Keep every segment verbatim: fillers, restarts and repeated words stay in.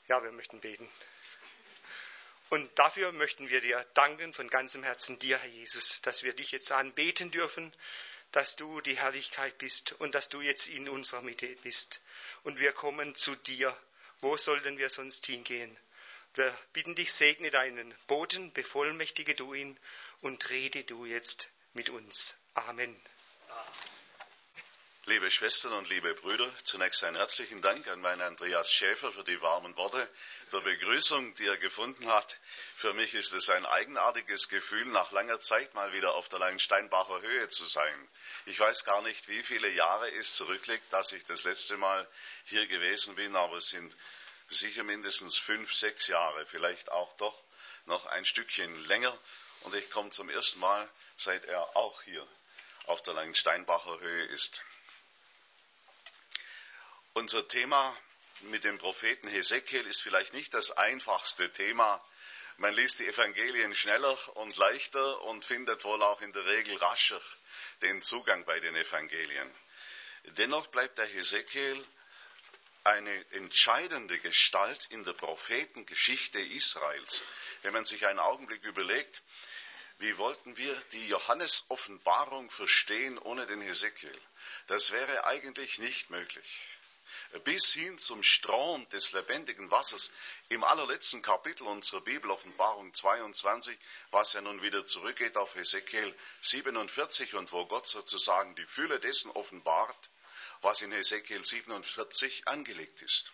Ja, wir möchten beten. Und dafür möchten wir dir danken von ganzem Herzen, dir, Herr Jesus, dass wir dich jetzt anbeten dürfen, dass du die Herrlichkeit bist und dass du jetzt in unserer Mitte bist. Und wir kommen zu dir. Wo sollten wir sonst hingehen? Wir bitten dich, segne deinen Boten, bevollmächtige du ihn und rede du jetzt mit uns. Amen. Liebe Schwestern und liebe Brüder, zunächst einen herzlichen Dank an meinen Andreas Schäfer für die warmen Worte der Begrüßung, die er gefunden hat. Für mich ist es ein eigenartiges Gefühl, nach langer Zeit mal wieder auf der Langensteinbacher Höhe zu sein. Ich weiß gar nicht, wie viele Jahre es zurückliegt, dass ich das letzte Mal hier gewesen bin, aber es sind sicher mindestens fünf, sechs Jahre, vielleicht auch doch noch ein Stückchen länger. Und ich komme zum ersten Mal, seit er auch hier auf der Langensteinbacher Höhe ist. Unser Thema mit dem Propheten Hesekiel ist vielleicht nicht das einfachste Thema. Man liest die Evangelien schneller und leichter und findet wohl auch in der Regel rascher den Zugang bei den Evangelien. Dennoch bleibt der Hesekiel eine entscheidende Gestalt in der Prophetengeschichte Israels. Wenn man sich einen Augenblick überlegt, wie wollten wir die Johannes-Offenbarung verstehen ohne den Hesekiel? Das wäre eigentlich nicht möglich. Bis hin zum Strom des lebendigen Wassers im allerletzten Kapitel unserer Bibel, Offenbarung zweiundzwanzig, was ja nun wieder zurückgeht auf Hesekiel siebenundvierzig und wo Gott sozusagen die Fülle dessen offenbart, was in Hesekiel siebenundvierzig angelegt ist.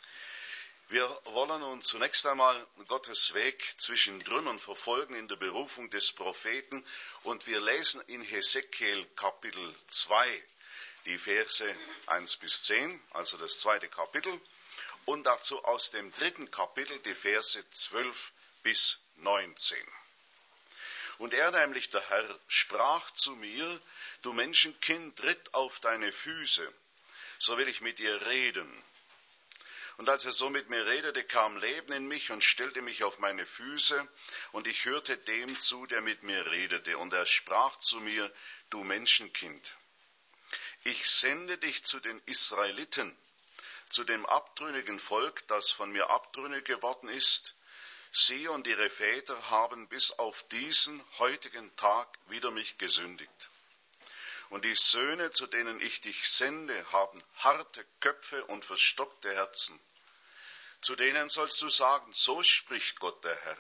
Wir wollen nun zunächst einmal Gottes Weg zwischen Trümmern verfolgen in der Berufung des Propheten und wir lesen in Hesekiel Kapitel zwei die Verse eins bis zehn, also das zweite Kapitel, und dazu aus dem dritten Kapitel die Verse zwölf bis neunzehn. Und er, nämlich der Herr, sprach zu mir, du Menschenkind, tritt auf deine Füße, so will ich mit dir reden. Und als er so mit mir redete, kam Leben in mich und stellte mich auf meine Füße, und ich hörte dem zu, der mit mir redete. Und er sprach zu mir, du Menschenkind, ich sende dich zu den Israeliten, zu dem abtrünnigen Volk, das von mir abtrünnig geworden ist. Sie und ihre Väter haben bis auf diesen heutigen Tag wider mich gesündigt. Und die Söhne, zu denen ich dich sende, haben harte Köpfe und verstockte Herzen. Zu denen sollst du sagen, so spricht Gott der Herr.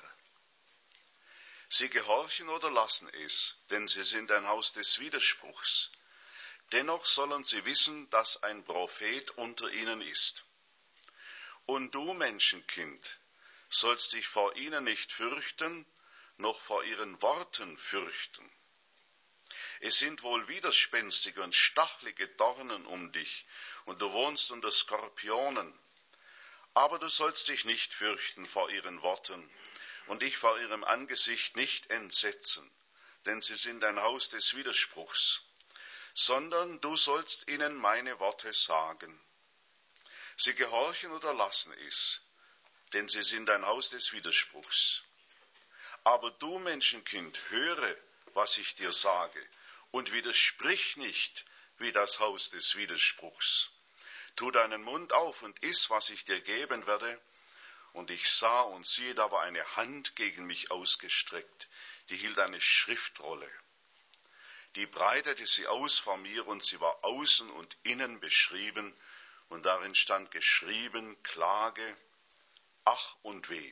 Sie gehorchen oder lassen es, denn sie sind ein Haus des Widerspruchs. Dennoch sollen sie wissen, dass ein Prophet unter ihnen ist. Und du, Menschenkind, sollst dich vor ihnen nicht fürchten, noch vor ihren Worten fürchten. Es sind wohl widerspenstige und stachelige Dornen um dich, und du wohnst unter Skorpionen. Aber du sollst dich nicht fürchten vor ihren Worten, und dich vor ihrem Angesicht nicht entsetzen, denn sie sind ein Haus des Widerspruchs. Sondern du sollst ihnen meine Worte sagen. Sie gehorchen oder lassen es, denn sie sind ein Haus des Widerspruchs. Aber du, Menschenkind, höre, was ich dir sage, und widersprich nicht wie das Haus des Widerspruchs. Tu deinen Mund auf und iss, was ich dir geben werde. Und ich sah und siehe, da war eine Hand gegen mich ausgestreckt, die hielt eine Schriftrolle. Die breitete sie aus vor mir, und sie war außen und innen beschrieben, und darin stand geschrieben, Klage, Ach und Weh.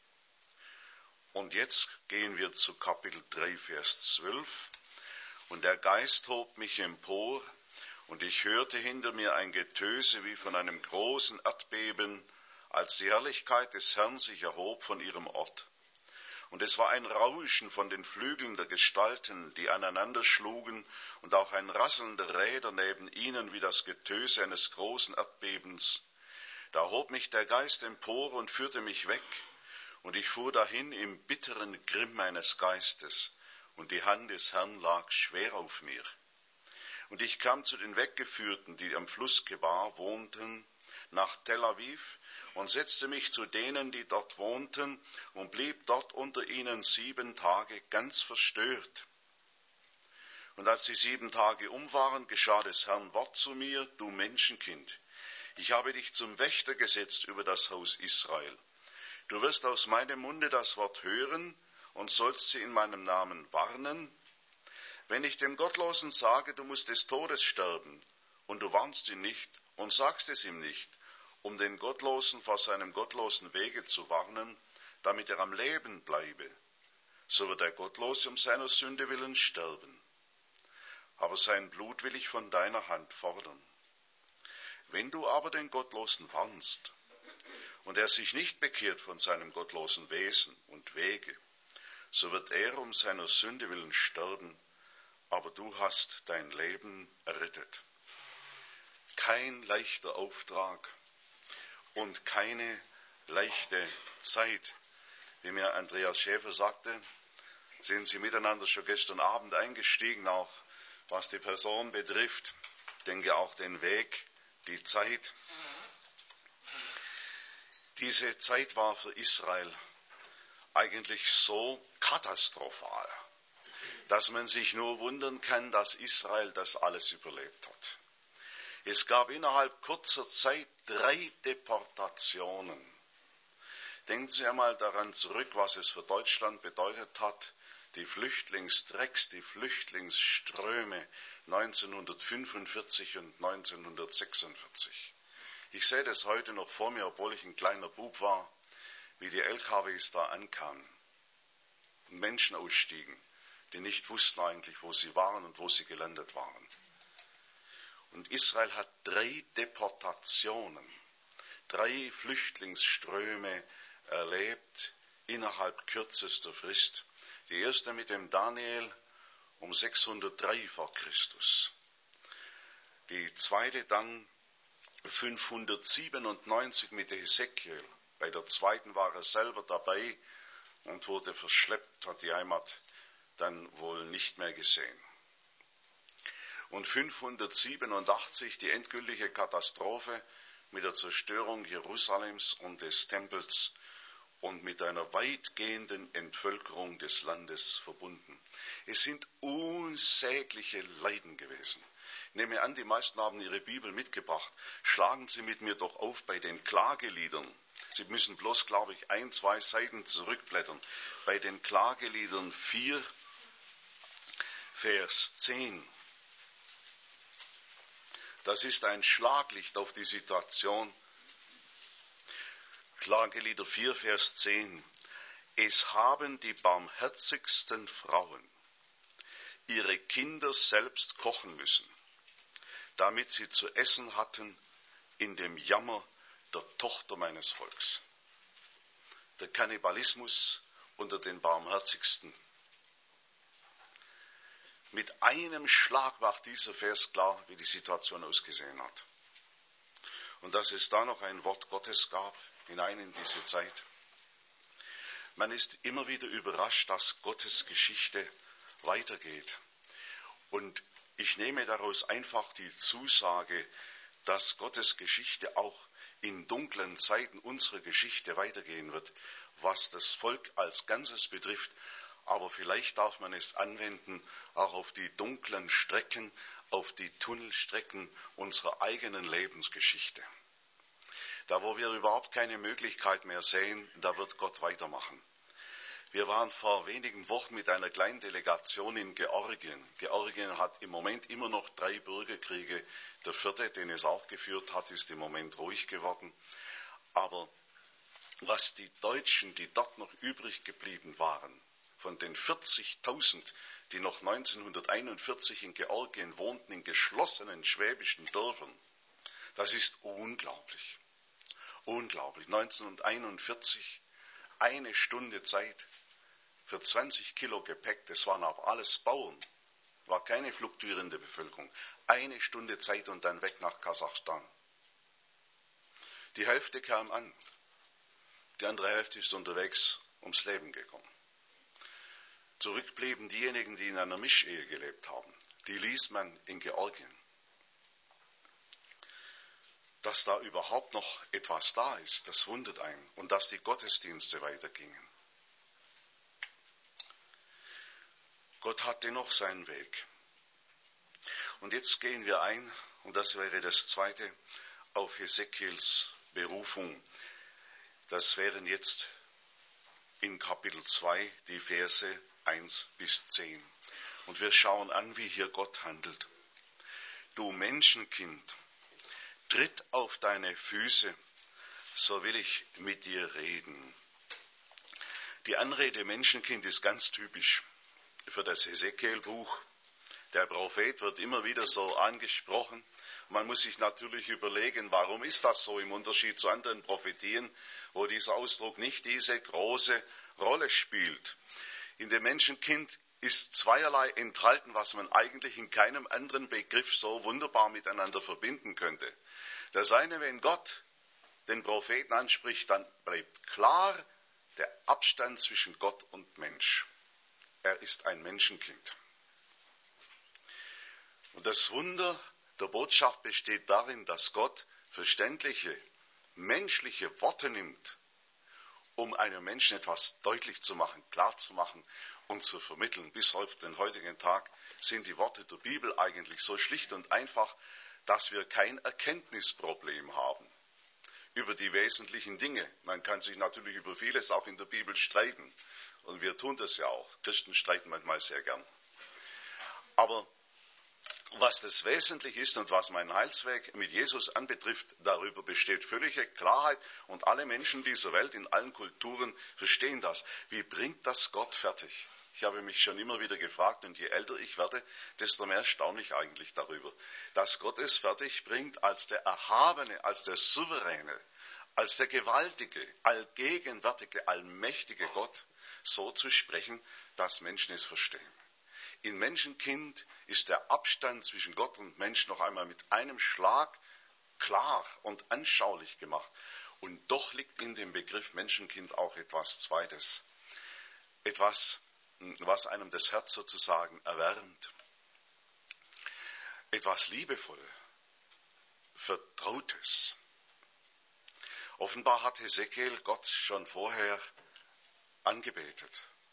Und jetzt gehen wir zu Kapitel drei, Vers zwölf. Und der Geist hob mich empor, und ich hörte hinter mir ein Getöse wie von einem großen Erdbeben, als die Herrlichkeit des Herrn sich erhob von ihrem Ort. Und es war ein Rauschen von den Flügeln der Gestalten, die aneinander schlugen, und auch ein Rasseln der Räder neben ihnen wie das Getöse eines großen Erdbebens. Da hob mich der Geist empor und führte mich weg, und ich fuhr dahin im bitteren Grimm meines Geistes, und die Hand des Herrn lag schwer auf mir. Und ich kam zu den Weggeführten, die am Fluss Kebar wohnten, nach Tel Aviv, und setzte mich zu denen, die dort wohnten, und blieb dort unter ihnen sieben Tage ganz verstört. Und als die sieben Tage um waren, geschah des Herrn Wort zu mir, du Menschenkind, Ich habe dich zum Wächter gesetzt über das Haus Israel. Du wirst aus meinem Munde das Wort hören und sollst sie in meinem Namen warnen. Wenn ich dem Gottlosen sage, du musst des Todes sterben, und du warnst ihn nicht und sagst es ihm nicht, um den Gottlosen vor seinem gottlosen Wege zu warnen, damit er am Leben bleibe, so wird der Gottlose um seiner Sünde willen sterben. Aber sein Blut will ich von deiner Hand fordern. Wenn du aber den Gottlosen warnst und er sich nicht bekehrt von seinem gottlosen Wesen und Wege, so wird er um seiner Sünde willen sterben, aber du hast dein Leben errettet. Kein leichter Auftrag und keine leichte Zeit. Wie mir Andreas Schäfer sagte, sind Sie miteinander schon gestern Abend eingestiegen, auch was die Person betrifft. Ich denke auch den Weg, die Zeit. Diese Zeit war für Israel eigentlich so katastrophal, dass man sich nur wundern kann, dass Israel das alles überlebt hat. Es gab innerhalb kurzer Zeit drei Deportationen. Denken Sie einmal daran zurück, was es für Deutschland bedeutet hat, die Flüchtlingsdrecks, die Flüchtlingsströme neunzehnhundertfünfundvierzig und neunzehnhundertsechsundvierzig. Ich sehe das heute noch vor mir, obwohl ich ein kleiner Bub war, wie die L K Ws da ankamen und Menschen ausstiegen, die nicht wussten eigentlich, wo sie waren und wo sie gelandet waren. Und Israel hat drei Deportationen, drei Flüchtlingsströme erlebt innerhalb kürzester Frist. Die erste mit dem Daniel um sechshundertdrei vor Christus. Die zweite dann fünfhundertsiebenundneunzig mit Hesekiel. Bei der zweiten war er selber dabei und wurde verschleppt, hat die Heimat dann wohl nicht mehr gesehen. Und fünfhundertsiebenundachtzig die endgültige Katastrophe mit der Zerstörung Jerusalems und des Tempels und mit einer weitgehenden Entvölkerung des Landes verbunden. Es sind unsägliche Leiden gewesen. Ich nehme an, die meisten haben ihre Bibel mitgebracht. Schlagen Sie mit mir doch auf bei den Klageliedern. Sie müssen bloß, glaube ich, ein, zwei Seiten zurückblättern. Bei den Klageliedern vier, Vers zehn. Das ist ein Schlaglicht auf die Situation. Klagelieder vier, Vers zehn. Es haben die barmherzigsten Frauen ihre Kinder selbst kochen müssen, damit sie zu essen hatten in dem Jammer der Tochter meines Volks. Der Kannibalismus unter den Barmherzigsten. Mit einem Schlag war dieser Vers klar, wie die Situation ausgesehen hat. Und dass es da noch ein Wort Gottes gab, hinein in diese Zeit. Man ist immer wieder überrascht, dass Gottes Geschichte weitergeht. Und ich nehme daraus einfach die Zusage, dass Gottes Geschichte auch in dunklen Zeiten unserer Geschichte weitergehen wird, was das Volk als Ganzes betrifft. Aber vielleicht darf man es anwenden auch auf die dunklen Strecken, auf die Tunnelstrecken unserer eigenen Lebensgeschichte. Da, wo wir überhaupt keine Möglichkeit mehr sehen, da wird Gott weitermachen. Wir waren vor wenigen Wochen mit einer kleinen Delegation in Georgien. Georgien hat im Moment immer noch drei Bürgerkriege. Der vierte, den es auch geführt hat, ist im Moment ruhig geworden. Aber was die Deutschen, die dort noch übrig geblieben waren, von den vierzigtausend, die noch neunzehnhunderteinundvierzig in Georgien wohnten, in geschlossenen schwäbischen Dörfern, das ist unglaublich. Unglaublich. neunzehnhunderteinundvierzig, eine Stunde Zeit für zwanzig Kilo Gepäck, das waren aber alles Bauern, war keine fluktuierende Bevölkerung. Eine Stunde Zeit und dann weg nach Kasachstan. Die Hälfte kam an, die andere Hälfte ist unterwegs ums Leben gekommen. Zurück blieben diejenigen, die in einer Mischehe gelebt haben. Die ließ man in Georgien. Dass da überhaupt noch etwas da ist, das wundert einen. Und dass die Gottesdienste weitergingen. Gott hat dennoch seinen Weg. Und jetzt gehen wir ein, und das wäre das Zweite, auf Hesekiels Berufung. Das wären jetzt in Kapitel zwei die Verse eins bis zehn. Und wir schauen an, wie hier Gott handelt. Du Menschenkind, tritt auf deine Füße, so will ich mit dir reden. Die Anrede Menschenkind ist ganz typisch für das Hesekiel-Buch. Der Prophet wird immer wieder so angesprochen. Man muss sich natürlich überlegen, warum ist das so im Unterschied zu anderen Prophetien, wo dieser Ausdruck nicht diese große Rolle spielt. In dem Menschenkind ist zweierlei enthalten, was man eigentlich in keinem anderen Begriff so wunderbar miteinander verbinden könnte. Das eine, wenn Gott den Propheten anspricht, dann bleibt klar der Abstand zwischen Gott und Mensch. Er ist ein Menschenkind. Und das Wunder der Botschaft besteht darin, dass Gott verständliche, menschliche Worte nimmt, um einem Menschen etwas deutlich zu machen, klar zu machen und zu vermitteln. Bis auf den heutigen Tag sind die Worte der Bibel eigentlich so schlicht und einfach, dass wir kein Erkenntnisproblem haben über die wesentlichen Dinge. Man kann sich natürlich über vieles auch in der Bibel streiten. Und wir tun das ja auch. Christen streiten manchmal sehr gern. Aber was das wesentlich ist und was meinen Heilsweg mit Jesus anbetrifft, darüber besteht völlige Klarheit. Und alle Menschen dieser Welt in allen Kulturen verstehen das. Wie bringt das Gott fertig? Ich habe mich schon immer wieder gefragt, und je älter ich werde, desto mehr staune ich eigentlich darüber, dass Gott es fertig bringt, als der Erhabene, als der Souveräne, als der gewaltige, allgegenwärtige, allmächtige Gott so zu sprechen, dass Menschen es verstehen. In Menschenkind ist der Abstand zwischen Gott und Mensch noch einmal mit einem Schlag klar und anschaulich gemacht. Und doch liegt in dem Begriff Menschenkind auch etwas Zweites. Etwas, was einem das Herz sozusagen erwärmt. Etwas liebevoll, Vertrautes. Offenbar hat Hesekiel Gott schon vorher angebetet.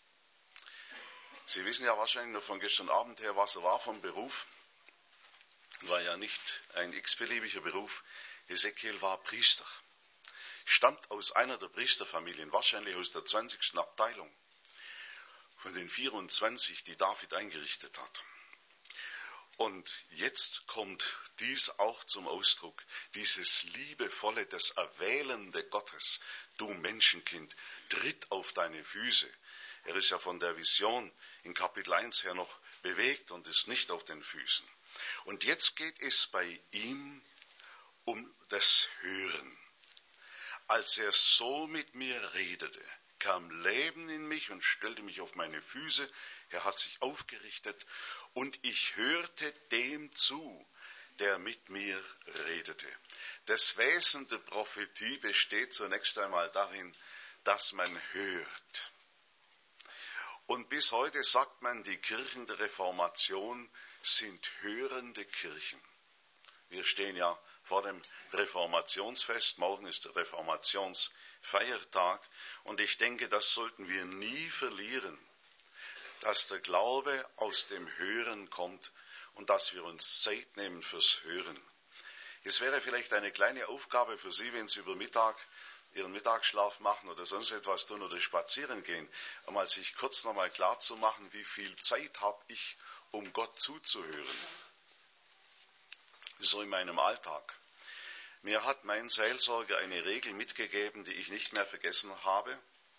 Sie wissen ja wahrscheinlich noch von gestern Abend her, was er war vom Beruf. War ja nicht ein x-beliebiger Beruf. Hesekiel war Priester. Stammt aus einer der Priesterfamilien, wahrscheinlich aus der zwanzigsten Abteilung von den vierundzwanzig, die David eingerichtet hat. Und jetzt kommt dies auch zum Ausdruck, dieses liebevolle, das Erwählende Gottes. Du Menschenkind, tritt auf deine Füße. Er ist ja von der Vision in Kapitel eins her noch bewegt und ist nicht auf den Füßen. Und jetzt geht es bei ihm um das Hören. Als er so mit mir redete, kam Leben in mich und stellte mich auf meine Füße. Er hat sich aufgerichtet und ich hörte dem zu, der mit mir redete. Das Wesen der Prophetie besteht zunächst einmal darin, dass man hört. Und bis heute sagt man, die Kirchen der Reformation sind hörende Kirchen. Wir stehen ja vor dem Reformationsfest, morgen ist der Reformationsfeiertag und ich denke, das sollten wir nie verlieren, dass der Glaube aus dem Hören kommt und dass wir uns Zeit nehmen fürs Hören. Es wäre vielleicht eine kleine Aufgabe für Sie, wenn Sie über Mittag Ihren Mittagsschlaf machen oder sonst etwas tun oder spazieren gehen, einmal sich kurz nochmal klar zu machen, wie viel Zeit habe ich, um Gott zuzuhören. So in meinem Alltag. Mir hat mein Seelsorger eine Regel mitgegeben, die ich nicht mehr vergessen habe.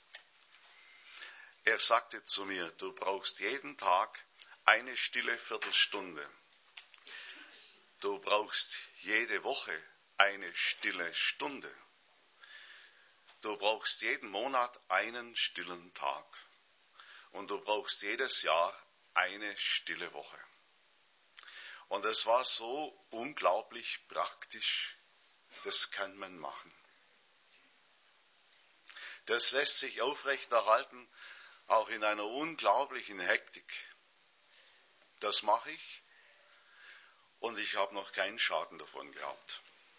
Er sagte zu mir, du brauchst jeden Tag eine stille Viertelstunde. Du brauchst jede Woche eine stille Stunde. Du brauchst jeden Monat einen stillen Tag. Und du brauchst jedes Jahr eine stille Woche. Und es war so unglaublich praktisch, das kann man machen. Das lässt sich aufrechterhalten, auch in einer unglaublichen Hektik. Das mache ich und ich habe noch keinen Schaden davon gehabt.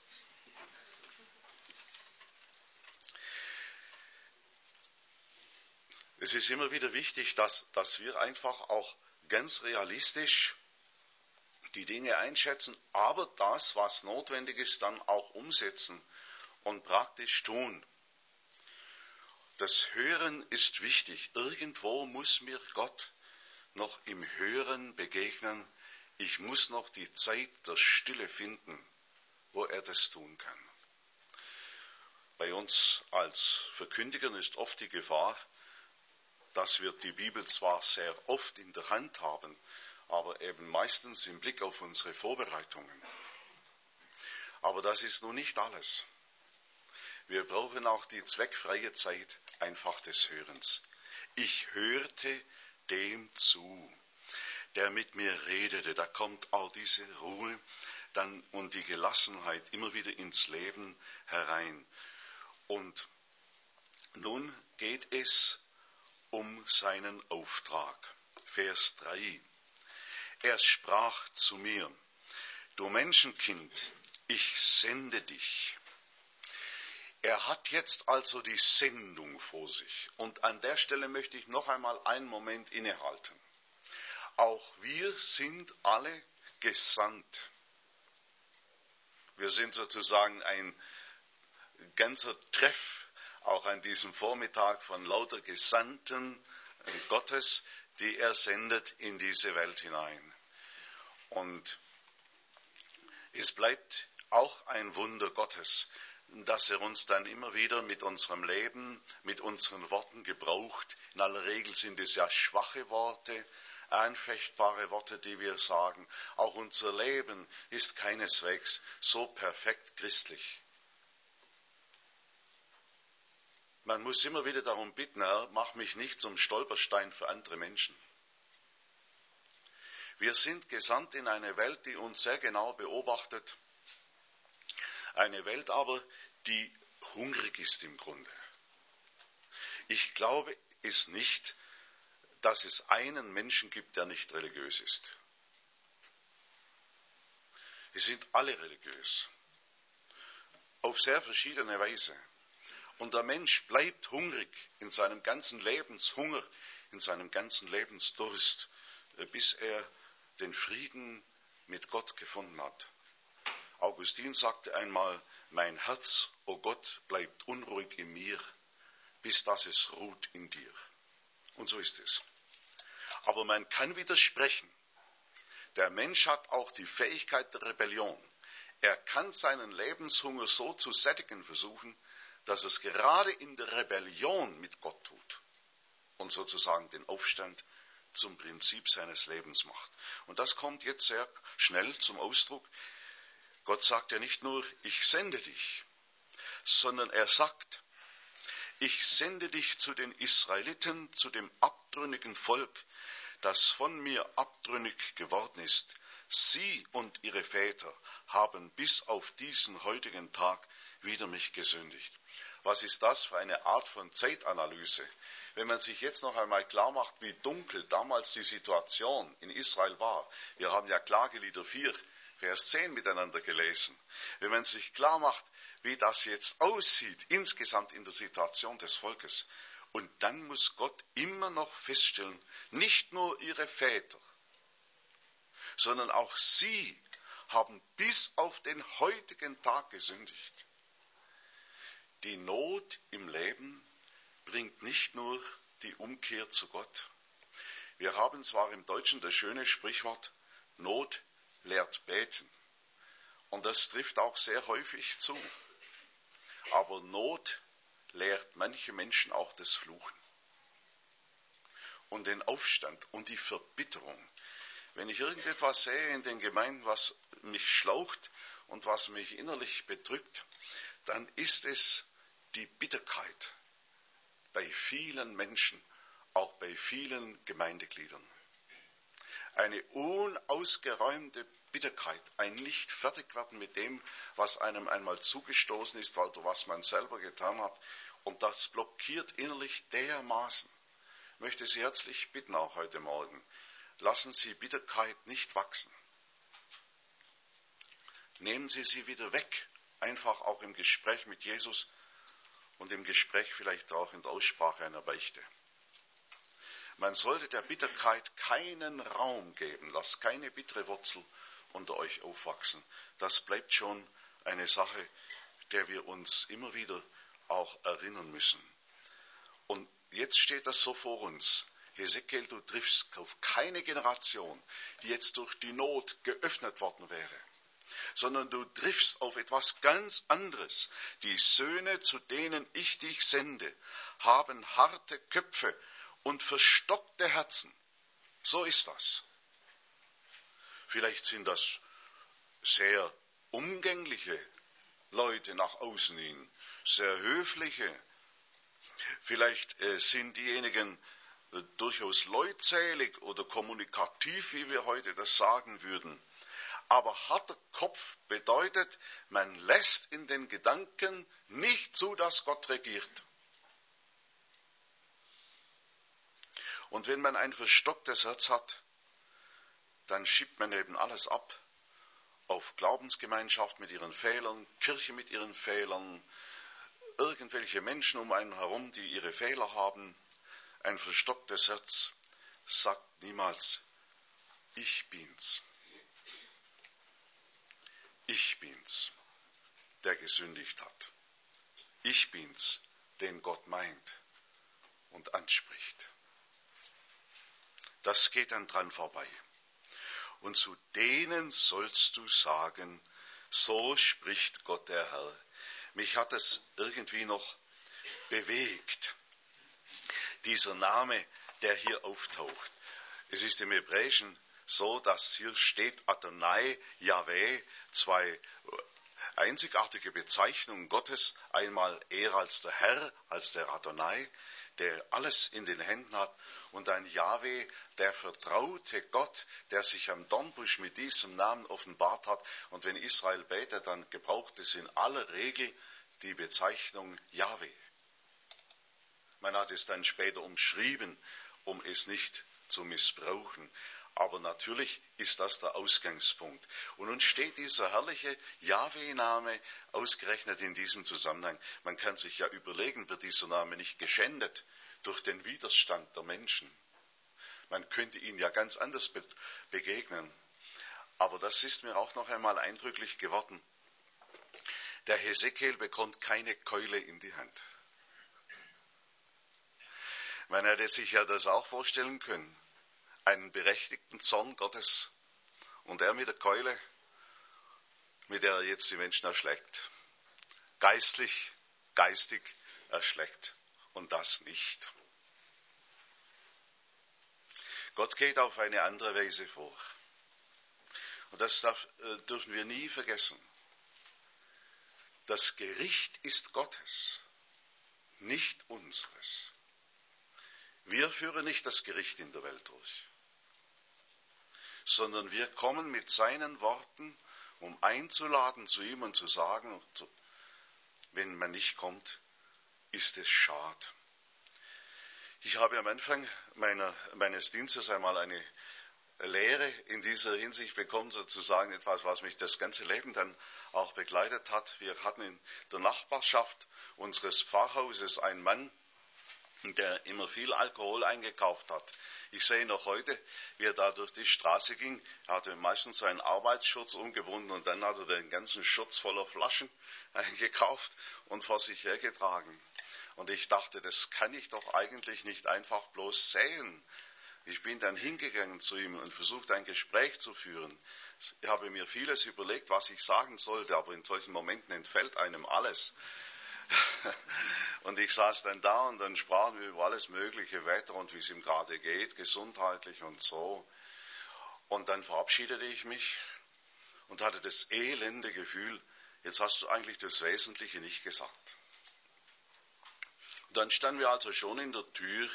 Es ist immer wieder wichtig, dass, dass wir einfach auch ganz realistisch die Dinge einschätzen, aber das, was notwendig ist, dann auch umsetzen und praktisch tun. Das Hören ist wichtig. Irgendwo muss mir Gott noch im Hören begegnen. Ich muss noch die Zeit der Stille finden, wo er das tun kann. Bei uns als Verkündigern ist oft die Gefahr, dass wir die Bibel zwar sehr oft in der Hand haben, aber eben meistens im Blick auf unsere Vorbereitungen. Aber das ist nun nicht alles. Wir brauchen auch die zweckfreie Zeit einfach des Hörens. Ich hörte dem zu, der mit mir redete. Da kommt auch diese Ruhe dann und die Gelassenheit immer wieder ins Leben herein. Und nun geht es um seinen Auftrag. Vers drei. Er sprach zu mir, du Menschenkind, ich sende dich. Er hat jetzt also die Sendung vor sich. Und an der Stelle möchte ich noch einmal einen Moment innehalten. Auch wir sind alle gesandt. Wir sind sozusagen ein ganzer Treff, auch an diesem Vormittag von lauter Gesandten Gottes, die er sendet in diese Welt hinein. Und es bleibt auch ein Wunder Gottes, dass er uns dann immer wieder mit unserem Leben, mit unseren Worten gebraucht. In aller Regel sind es ja schwache Worte, anfechtbare Worte, die wir sagen. Auch unser Leben ist keineswegs so perfekt christlich. Man muss immer wieder darum bitten, Herr, mach mich nicht zum Stolperstein für andere Menschen. Wir sind gesandt in eine Welt, die uns sehr genau beobachtet. Eine Welt aber, die hungrig ist im Grunde. Ich glaube es nicht, dass es einen Menschen gibt, der nicht religiös ist. Es sind alle religiös. Auf sehr verschiedene Weise. Und der Mensch bleibt hungrig in seinem ganzen Lebenshunger, in seinem ganzen Lebensdurst, bis er den Frieden mit Gott gefunden hat. Augustin sagte einmal, mein Herz, o Gott, bleibt unruhig in mir, bis dass es ruht in dir. Und so ist es. Aber man kann widersprechen. Der Mensch hat auch die Fähigkeit der Rebellion. Er kann seinen Lebenshunger so zu sättigen versuchen, dass es gerade in der Rebellion mit Gott tut und sozusagen den Aufstand zum Prinzip seines Lebens macht. Und das kommt jetzt sehr schnell zum Ausdruck. Gott sagt ja nicht nur, ich sende dich, sondern er sagt, ich sende dich zu den Israeliten, zu dem abtrünnigen Volk, das von mir abtrünnig geworden ist. Sie und ihre Väter haben bis auf diesen heutigen Tag wider mich gesündigt. Was ist das für eine Art von Zeitanalyse? Wenn man sich jetzt noch einmal klar macht, wie dunkel damals die Situation in Israel war. Wir haben ja Klagelieder vier, Vers zehn miteinander gelesen. Wenn man sich klar macht, wie das jetzt aussieht, insgesamt in der Situation des Volkes. Und dann muss Gott immer noch feststellen, nicht nur ihre Väter, sondern auch sie haben bis auf den heutigen Tag gesündigt. Die Not im Leben bringt nicht nur die Umkehr zu Gott. Wir haben zwar im Deutschen das schöne Sprichwort, Not lehrt beten. Und das trifft auch sehr häufig zu. Aber Not lehrt manche Menschen auch das Fluchen. Und den Aufstand und die Verbitterung. Wenn ich irgendetwas sehe in den Gemeinden, was mich schlaucht und was mich innerlich bedrückt, dann ist es die Bitterkeit bei vielen Menschen, auch bei vielen Gemeindegliedern. Eine unausgeräumte Bitterkeit, ein nicht fertigwerden mit dem, was einem einmal zugestoßen ist, oder was man selber getan hat. Und das blockiert innerlich dermaßen. Ich möchte Sie herzlich bitten, auch heute Morgen, lassen Sie Bitterkeit nicht wachsen. Nehmen Sie sie wieder weg, einfach auch im Gespräch mit Jesus und im Gespräch vielleicht auch in der Aussprache einer Beichte. Man sollte der Bitterkeit keinen Raum geben, lasst keine bittere Wurzel unter euch aufwachsen. Das bleibt schon eine Sache, der wir uns immer wieder auch erinnern müssen. Und jetzt steht das so vor uns. Hesekiel, du triffst auf keine Generation, die jetzt durch die Not geöffnet worden wäre, sondern du triffst auf etwas ganz anderes. Die Söhne, zu denen ich dich sende, haben harte Köpfe und verstockte Herzen. So ist das. Vielleicht sind das sehr umgängliche Leute nach außen hin, sehr höfliche. Vielleicht äh, sind diejenigen äh, durchaus leutselig oder kommunikativ, wie wir heute das sagen würden. Aber harter Kopf bedeutet, man lässt in den Gedanken nicht zu, dass Gott regiert. Und wenn man ein verstocktes Herz hat, dann schiebt man eben alles ab auf Glaubensgemeinschaft mit ihren Fehlern, Kirche mit ihren Fehlern, irgendwelche Menschen um einen herum, die ihre Fehler haben. Ein verstocktes Herz sagt niemals, ich bin's. Ich bin's, der gesündigt hat. Ich bin's, den Gott meint und anspricht. Das geht dann dran vorbei. Und zu denen sollst du sagen, so spricht Gott der Herr. Mich hat es irgendwie noch bewegt, dieser Name, der hier auftaucht. Es ist im Hebräischen so, dass hier steht Adonai, Yahweh, zwei einzigartige Bezeichnungen Gottes. Einmal er als der Herr, als der Adonai, der alles in den Händen hat, und ein Yahweh, der vertraute Gott, der sich am Dornbusch mit diesem Namen offenbart hat. Und wenn Israel betet, dann gebraucht es in aller Regel die Bezeichnung Yahweh. Man hat es dann später umschrieben, um es nicht zu missbrauchen. Aber natürlich ist das der Ausgangspunkt. Und nun steht dieser herrliche Yahweh-Name ausgerechnet in diesem Zusammenhang. Man kann sich ja überlegen, wird dieser Name nicht geschändet durch den Widerstand der Menschen? Man könnte ihn ja ganz anders be- begegnen. Aber das ist mir auch noch einmal eindrücklich geworden. Der Hesekiel bekommt keine Keule in die Hand. Man hätte sich ja das auch vorstellen können. Einen berechtigten Zorn Gottes und er mit der Keule, mit der er jetzt die Menschen erschlägt. Geistlich, geistig erschlägt und das nicht. Gott geht auf eine andere Weise vor. Und das darf, äh, dürfen wir nie vergessen. Das Gericht ist Gottes, nicht unseres. Wir führen nicht das Gericht in der Welt durch, sondern wir kommen mit seinen Worten, um einzuladen zu ihm und zu sagen, wenn man nicht kommt, ist es schade. Ich habe am Anfang meiner, meines Dienstes einmal eine Lehre in dieser Hinsicht bekommen, sozusagen etwas, was mich das ganze Leben dann auch begleitet hat. Wir hatten in der Nachbarschaft unseres Pfarrhauses einen Mann, der immer viel Alkohol eingekauft hat. Ich sehe noch heute, wie er da durch die Straße ging. Er hatte meistens so einen Arbeitsschutz umgebunden und dann hat er den ganzen Schutz voller Flaschen eingekauft und vor sich hergetragen. Und ich dachte, das kann ich doch eigentlich nicht einfach bloß sehen. Ich bin dann hingegangen zu ihm und versucht, ein Gespräch zu führen. Ich habe mir vieles überlegt, was ich sagen sollte, aber in solchen Momenten entfällt einem alles. Und ich saß dann da und dann sprachen wir über alles mögliche Wetter und wie es ihm gerade geht, gesundheitlich und so. Und dann verabschiedete ich mich und hatte das elende Gefühl, jetzt hast du eigentlich das Wesentliche nicht gesagt. Und dann standen wir also schon in der Tür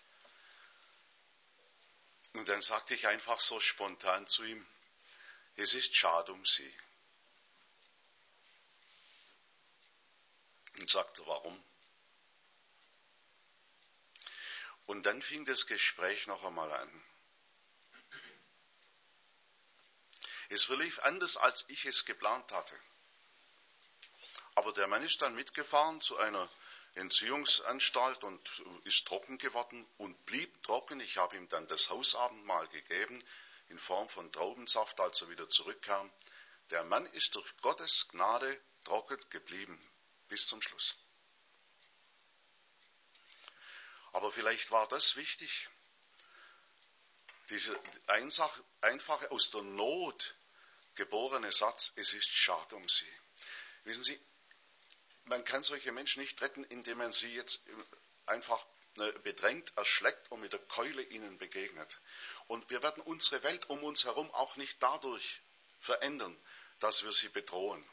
und dann sagte ich einfach so spontan zu ihm, es ist schade um Sie. Und sagte, warum? Und dann fing das Gespräch noch einmal an. Es verlief anders, als ich es geplant hatte. Aber der Mann ist dann mitgefahren zu einer Entziehungsanstalt und ist trocken geworden und blieb trocken. Ich habe ihm dann das Hausabendmahl gegeben in Form von Traubensaft, als er wieder zurückkam. Der Mann ist durch Gottes Gnade trocken geblieben bis zum Schluss. Aber vielleicht war das wichtig, dieser einfache, aus der Not geborene Satz, es ist schade um sie. Wissen Sie, man kann solche Menschen nicht retten, indem man sie jetzt einfach bedrängt, erschlägt und mit der Keule ihnen begegnet. Und wir werden unsere Welt um uns herum auch nicht dadurch verändern, dass wir sie bedrohen.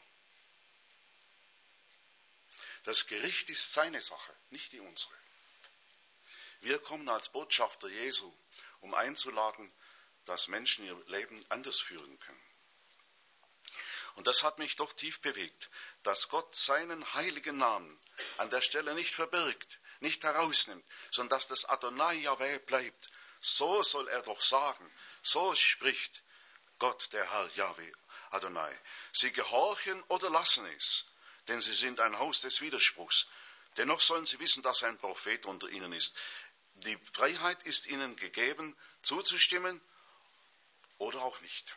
Das Gericht ist seine Sache, nicht die unsere. Wir kommen als Botschafter Jesu, um einzuladen, dass Menschen ihr Leben anders führen können. Und das hat mich doch tief bewegt, dass Gott seinen heiligen Namen an der Stelle nicht verbirgt, nicht herausnimmt, sondern dass das Adonai Jahweh bleibt. So soll er doch sagen, so spricht Gott, der Herr Jahweh, Adonai. Sie gehorchen oder lassen es, denn sie sind ein Haus des Widerspruchs. Dennoch sollen sie wissen, dass ein Prophet unter ihnen ist. Die Freiheit ist ihnen gegeben, zuzustimmen oder auch nicht.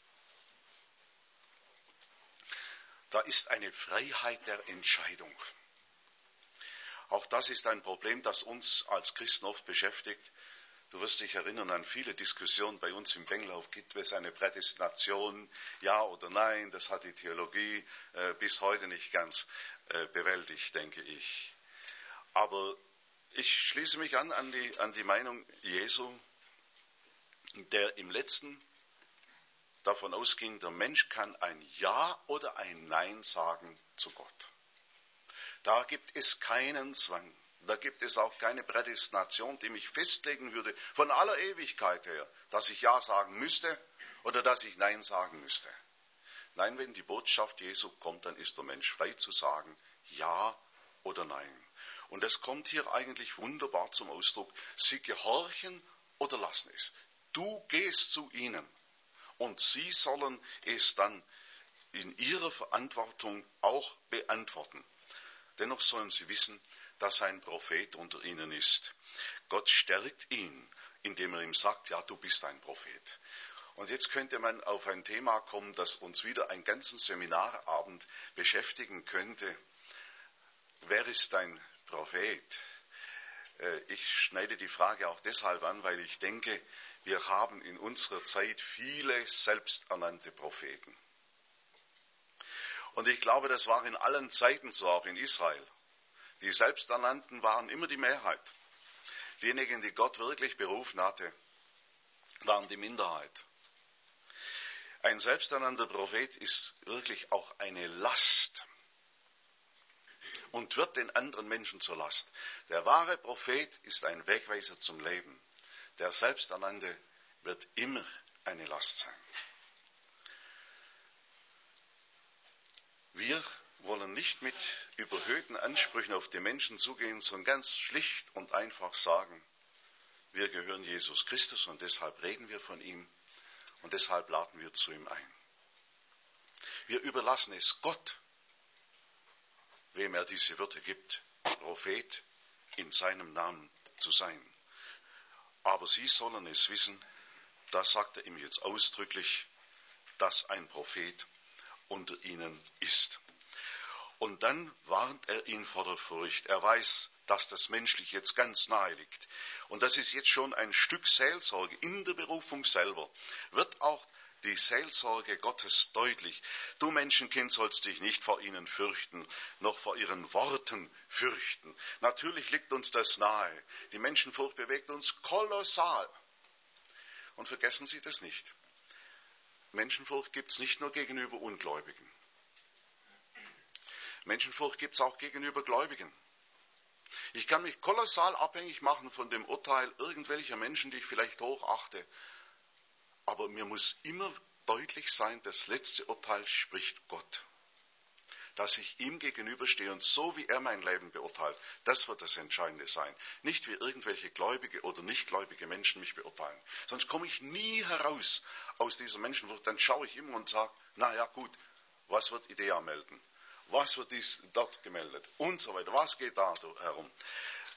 Da ist eine Freiheit der Entscheidung. Auch das ist ein Problem, das uns als Christen oft beschäftigt. Du wirst dich erinnern an viele Diskussionen bei uns im Benglauf. Gibt es eine Prädestination, ja oder nein? Das hat die Theologie äh, bis heute nicht ganz äh, bewältigt, denke ich. Aber ich schließe mich an an die, an die Meinung Jesu, der im letzten davon ausging, der Mensch kann ein Ja oder ein Nein sagen zu Gott. Da gibt es keinen Zwang. Da gibt es auch keine Prädestination, die mich festlegen würde, von aller Ewigkeit her, dass ich Ja sagen müsste oder dass ich Nein sagen müsste. Nein, wenn die Botschaft Jesu kommt, dann ist der Mensch frei zu sagen Ja oder Nein. Und das kommt hier eigentlich wunderbar zum Ausdruck. Sie gehorchen oder lassen es. Du gehst zu ihnen und sie sollen es dann in ihrer Verantwortung auch beantworten. Dennoch sollen sie wissen, dass ein Prophet unter ihnen ist. Gott stärkt ihn, indem er ihm sagt, ja, du bist ein Prophet. Und jetzt könnte man auf ein Thema kommen, das uns wieder einen ganzen Seminarabend beschäftigen könnte. Wer ist ein Prophet? Ich schneide die Frage auch deshalb an, weil ich denke, wir haben in unserer Zeit viele selbsternannte Propheten. Und ich glaube, das war in allen Zeiten so, auch in Israel. Die Selbsternannten waren immer die Mehrheit. Diejenigen, die Gott wirklich berufen hatte, waren die Minderheit. Ein selbsternannter Prophet ist wirklich auch eine Last und wird den anderen Menschen zur Last. Der wahre Prophet ist ein Wegweiser zum Leben. Der Selbsternannte wird immer eine Last sein. Wir wollen nicht mit überhöhten Ansprüchen auf die Menschen zugehen, sondern ganz schlicht und einfach sagen, wir gehören Jesus Christus und deshalb reden wir von ihm und deshalb laden wir zu ihm ein. Wir überlassen es Gott, wem er diese Würde gibt, Prophet in seinem Namen zu sein. Aber sie sollen es wissen, das sagt er ihm jetzt ausdrücklich, dass ein Prophet unter ihnen ist. Und dann warnt er ihn vor der Furcht. Er weiß, dass das menschlich jetzt ganz nahe liegt. Und das ist jetzt schon ein Stück Seelsorge. In der Berufung selber wird auch die Seelsorge Gottes deutlich. Du Menschenkind sollst dich nicht vor ihnen fürchten, noch vor ihren Worten fürchten. Natürlich liegt uns das nahe. Die Menschenfurcht bewegt uns kolossal. Und vergessen Sie das nicht. Menschenfurcht gibt es nicht nur gegenüber Ungläubigen. Menschenfurcht gibt es auch gegenüber Gläubigen. Ich kann mich kolossal abhängig machen von dem Urteil irgendwelcher Menschen, die ich vielleicht hochachte. Aber mir muss immer deutlich sein, das letzte Urteil spricht Gott. Dass ich ihm gegenüberstehe und so wie er mein Leben beurteilt, das wird das Entscheidende sein. Nicht wie irgendwelche gläubige oder nichtgläubige Menschen mich beurteilen. Sonst komme ich nie heraus aus dieser Menschenfurcht. Dann schaue ich immer und sage, na ja gut, was wird Idea melden? Was wird dies dort gemeldet? Und so weiter. Was geht da herum?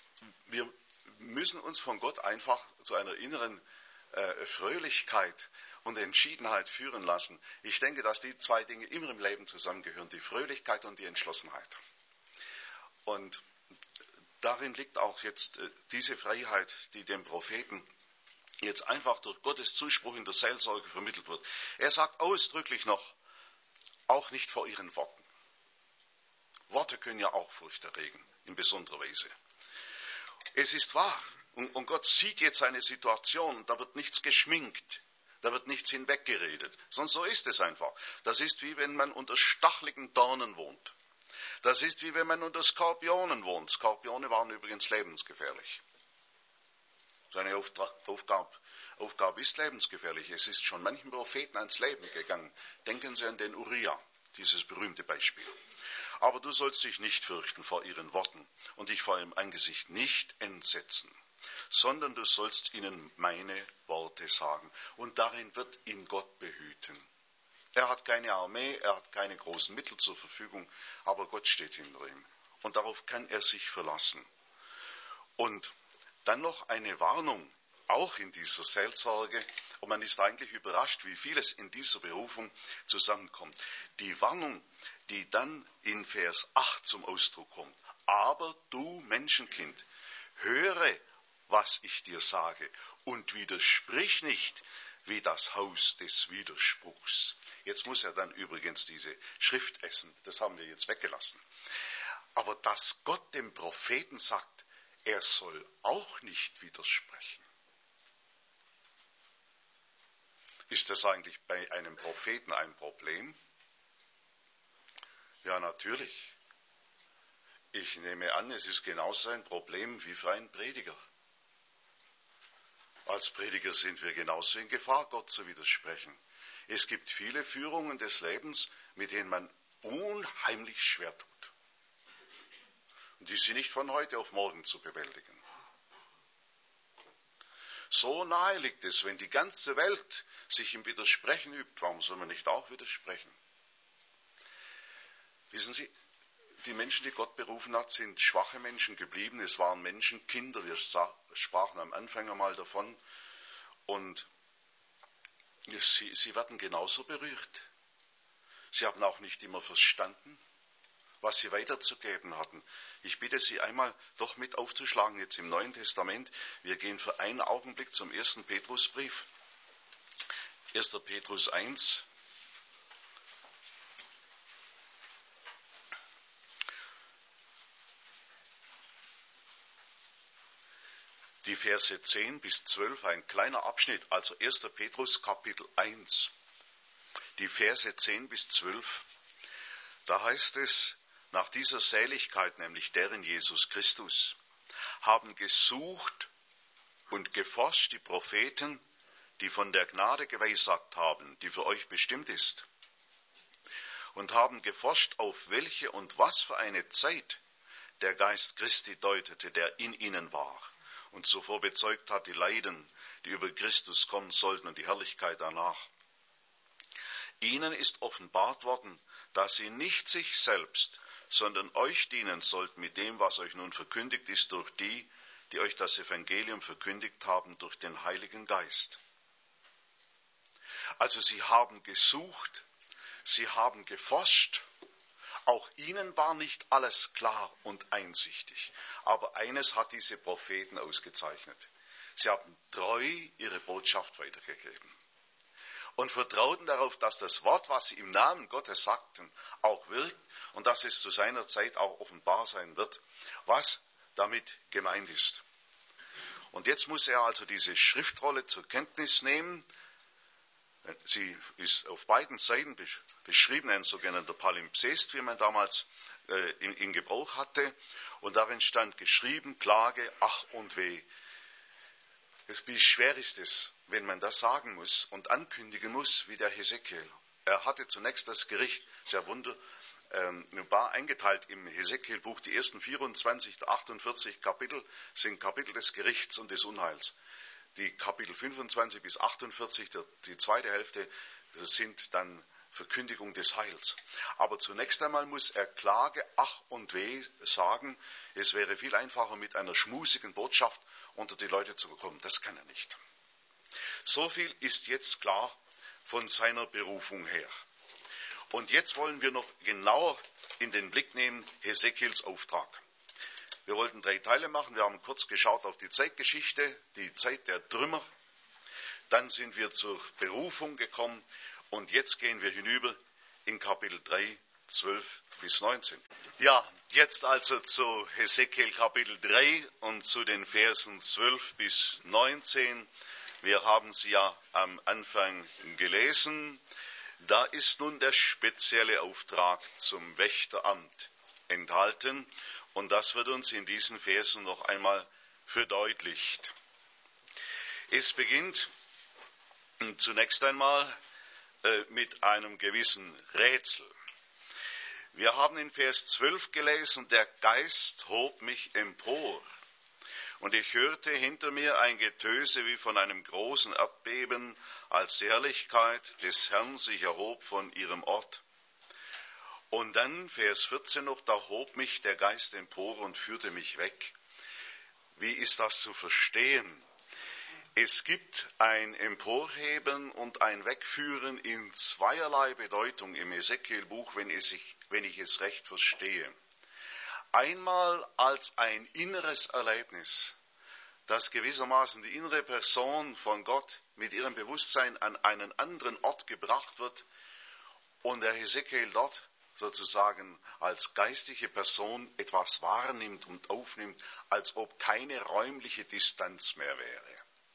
Wir müssen uns von Gott einfach zu einer inneren äh, Fröhlichkeit und Entschiedenheit führen lassen. Ich denke, dass die zwei Dinge immer im Leben zusammengehören, die Fröhlichkeit und die Entschlossenheit. Und darin liegt auch jetzt diese Freiheit, die dem Propheten jetzt einfach durch Gottes Zuspruch in der Seelsorge vermittelt wird. Er sagt ausdrücklich noch, auch nicht vor ihren Worten. Worte können ja auch Furcht erregen, in besonderer Weise. Es ist wahr, und, und Gott sieht jetzt eine Situation, da wird nichts geschminkt, da wird nichts hinweggeredet, sondern so ist es einfach. Das ist wie wenn man unter stacheligen Dornen wohnt. Das ist wie wenn man unter Skorpionen wohnt. Skorpione waren übrigens lebensgefährlich. Seine Aufgabe, Aufgabe ist lebensgefährlich. Es ist schon manchen Propheten ans Leben gegangen. Denken Sie an den Uriah, dieses berühmte Beispiel. Aber du sollst dich nicht fürchten vor ihren Worten und dich vor ihrem Angesicht nicht entsetzen, sondern du sollst ihnen meine Worte sagen. Und darin wird ihn Gott behüten. Er hat keine Armee, er hat keine großen Mittel zur Verfügung, aber Gott steht hinter ihm. Und darauf kann er sich verlassen. Und dann noch eine Warnung, auch in dieser Seelsorge. Und man ist eigentlich überrascht, wie vieles in dieser Berufung zusammenkommt. Die Warnung, die dann in Vers acht zum Ausdruck kommt. Aber du Menschenkind, höre, was ich dir sage, und widersprich nicht wie das Haus des Widerspruchs. Jetzt muss er dann übrigens diese Schrift essen, das haben wir jetzt weggelassen. Aber dass Gott dem Propheten sagt, er soll auch nicht widersprechen. Ist das eigentlich bei einem Propheten ein Problem? Ja, natürlich. Ich nehme an, es ist genauso ein Problem wie für einen Prediger. Als Prediger sind wir genauso in Gefahr, Gott zu widersprechen. Es gibt viele Führungen des Lebens, mit denen man unheimlich schwer tut. Und die sind nicht von heute auf morgen zu bewältigen. So nahe liegt es, wenn die ganze Welt sich im Widersprechen übt, warum soll man nicht auch widersprechen? Wissen Sie, die Menschen, die Gott berufen hat, sind schwache Menschen geblieben. Es waren Menschenkinder, wir sprachen am Anfang einmal davon. Und sie, sie werden genauso berührt. Sie haben auch nicht immer verstanden, was sie weiterzugeben hatten. Ich bitte Sie einmal doch mit aufzuschlagen, jetzt im Neuen Testament. Wir gehen für einen Augenblick zum ersten Petrusbrief. erster Petrus eins. Die Verse zehn bis zwölf, ein kleiner Abschnitt, also erster Petrus Kapitel eins, die Verse zehn bis zwölf, da heißt es, nach dieser Seligkeit, nämlich deren Jesus Christus, haben gesucht und geforscht die Propheten, die von der Gnade geweissagt haben, die für euch bestimmt ist, und haben geforscht, auf welche und was für eine Zeit der Geist Christi deutete, der in ihnen war, und zuvor bezeugt hat die Leiden, die über Christus kommen sollten und die Herrlichkeit danach. Ihnen ist offenbart worden, dass sie nicht sich selbst, sondern euch dienen sollten mit dem, was euch nun verkündigt ist, durch die, die euch das Evangelium verkündigt haben, durch den Heiligen Geist. Also sie haben gesucht, sie haben geforscht. Auch ihnen war nicht alles klar und einsichtig. Aber eines hat diese Propheten ausgezeichnet. Sie haben treu ihre Botschaft weitergegeben und vertrauten darauf, dass das Wort, was sie im Namen Gottes sagten, auch wirkt und dass es zu seiner Zeit auch offenbar sein wird, was damit gemeint ist. Und jetzt muss er also diese Schriftrolle zur Kenntnis nehmen. Sie ist auf beiden Seiten beschrieben, ein sogenannter Palimpsest, wie man damals äh, in, in Gebrauch hatte. Und darin stand geschrieben, Klage, Ach und Weh. Wie schwer ist es, wenn man das sagen muss und ankündigen muss, wie der Hesekiel. Er hatte zunächst das Gericht, sehr wunderbar eingeteilt im Hesekiel-Buch. Die ersten vierundzwanzig, achtundvierzig Kapitel sind Kapitel des Gerichts und des Unheils. Die Kapitel fünfundzwanzig bis achtundvierzig, die zweite Hälfte, das sind dann Verkündigung des Heils. Aber zunächst einmal muss er Klage, Ach und Weh sagen. Es wäre viel einfacher, mit einer schmusigen Botschaft unter die Leute zu kommen. Das kann er nicht. So viel ist jetzt klar, von seiner Berufung her. Und jetzt wollen wir noch genauer in den Blick nehmen, Hesekiels Auftrag. Wir wollten drei Teile machen. Wir haben kurz geschaut auf die Zeitgeschichte, die Zeit der Trümmer. Dann sind wir zur Berufung gekommen und jetzt gehen wir hinüber in Kapitel drei, zwölf bis neunzehn. Ja, jetzt also zu Hesekiel Kapitel drei und zu den Versen zwölf bis neunzehn. Wir haben sie ja am Anfang gelesen. Da ist nun der spezielle Auftrag zum Wächteramt enthalten und das wird uns in diesen Versen noch einmal verdeutlicht. Es beginnt zunächst einmal äh, mit einem gewissen Rätsel. Wir haben in Vers zwölf gelesen, der Geist hob mich empor. Und ich hörte hinter mir ein Getöse wie von einem großen Erdbeben, als die Herrlichkeit des Herrn sich erhob von ihrem Ort. Und dann, Vers vierzehn noch, da hob mich der Geist empor und führte mich weg. Wie ist das zu verstehen? Es gibt ein Emporheben und ein Wegführen in zweierlei Bedeutung im Hesekiel-Buch, wenn ich, wenn ich es recht verstehe. Einmal als ein inneres Erlebnis, dass gewissermaßen die innere Person von Gott mit ihrem Bewusstsein an einen anderen Ort gebracht wird und der Hesekiel dort sozusagen als geistige Person etwas wahrnimmt und aufnimmt, als ob keine räumliche Distanz mehr wäre.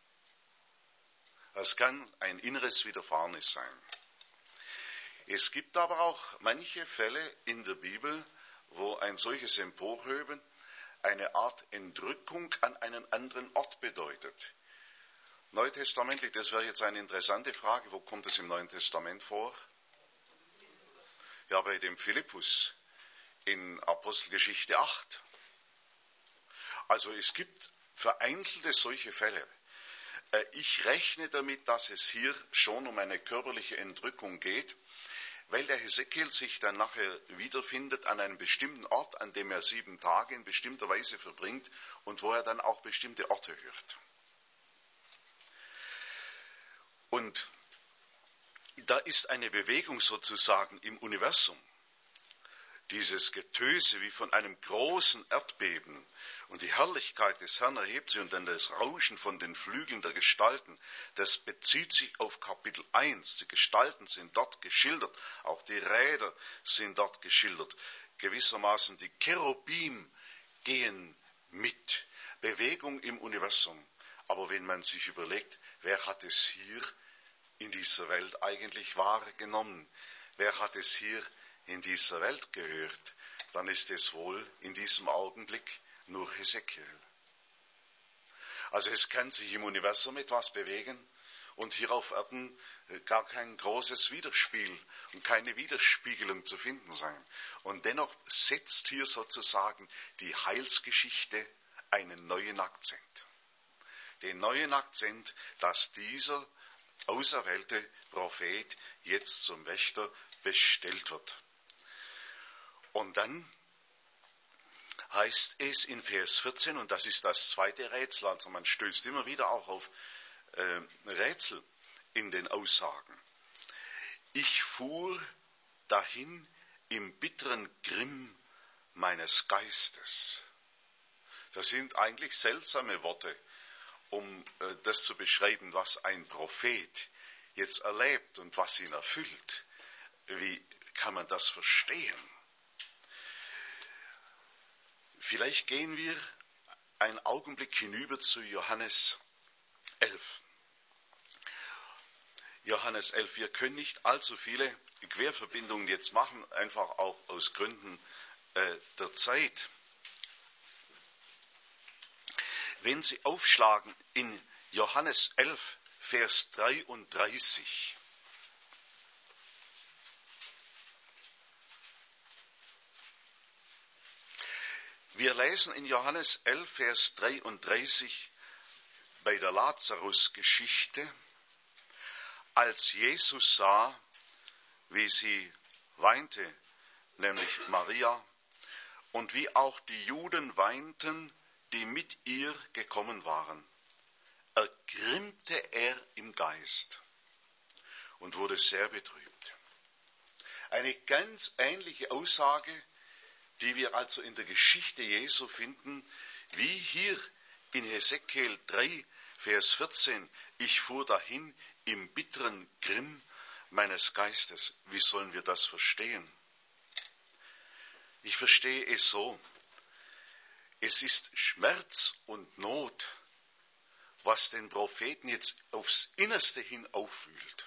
Das kann ein inneres Widerfahrenes sein. Es gibt aber auch manche Fälle in der Bibel, wo ein solches Emporheben eine Art Entrückung an einen anderen Ort bedeutet. Neutestamentlich, das wäre jetzt eine interessante Frage, wo kommt es im Neuen Testament vor? Ja, bei dem Philippus in Apostelgeschichte acht. Also es gibt vereinzelte solche Fälle. Ich rechne damit, dass es hier schon um eine körperliche Entrückung geht, weil der Hesekiel sich dann nachher wiederfindet an einem bestimmten Ort, an dem er sieben Tage in bestimmter Weise verbringt und wo er dann auch bestimmte Orte hört. Und da ist eine Bewegung sozusagen im Universum. Dieses Getöse wie von einem großen Erdbeben und die Herrlichkeit des Herrn erhebt sich und dann das Rauschen von den Flügeln der Gestalten, das bezieht sich auf Kapitel eins. Die Gestalten sind dort geschildert, auch die Räder sind dort geschildert. Gewissermaßen die Cherubim gehen mit. Bewegung im Universum. Aber wenn man sich überlegt, wer hat es hier in dieser Welt eigentlich wahrgenommen? Wer hat es hier in dieser Welt gehört, dann ist es wohl in diesem Augenblick nur Hesekiel. Also es kann sich im Universum etwas bewegen und hier auf Erden gar kein großes Widerspiel und keine Widerspiegelung zu finden sein. Und dennoch setzt hier sozusagen die Heilsgeschichte einen neuen Akzent. Den neuen Akzent, dass dieser auserwählte Prophet jetzt zum Wächter bestellt wird. Und dann heißt es in Vers vierzehn, und das ist das zweite Rätsel, also man stößt immer wieder auch auf äh, Rätsel in den Aussagen. Ich fuhr dahin im bitteren Grimm meines Geistes. Das sind eigentlich seltsame Worte, um äh, das zu beschreiben, was ein Prophet jetzt erlebt und was ihn erfüllt. Wie kann man das verstehen? Vielleicht gehen wir einen Augenblick hinüber zu Johannes elf. Johannes elf, wir können nicht allzu viele Querverbindungen jetzt machen, einfach auch aus Gründen äh, der Zeit. Wenn Sie aufschlagen in Johannes elf, Vers dreiunddreißig. Wir lesen in Johannes elf, Vers dreiunddreißig bei der Lazarus-Geschichte, als Jesus sah, wie sie weinte, nämlich Maria, und wie auch die Juden weinten, die mit ihr gekommen waren, ergrimmte er im Geist und wurde sehr betrübt. Eine ganz ähnliche Aussage, die wir also in der Geschichte Jesu finden, wie hier in Hesekiel drei, Vers vierzehn. Ich fuhr dahin im bitteren Grimm meines Geistes. Wie sollen wir das verstehen? Ich verstehe es so. Es ist Schmerz und Not, was den Propheten jetzt aufs Innerste hin aufwühlt.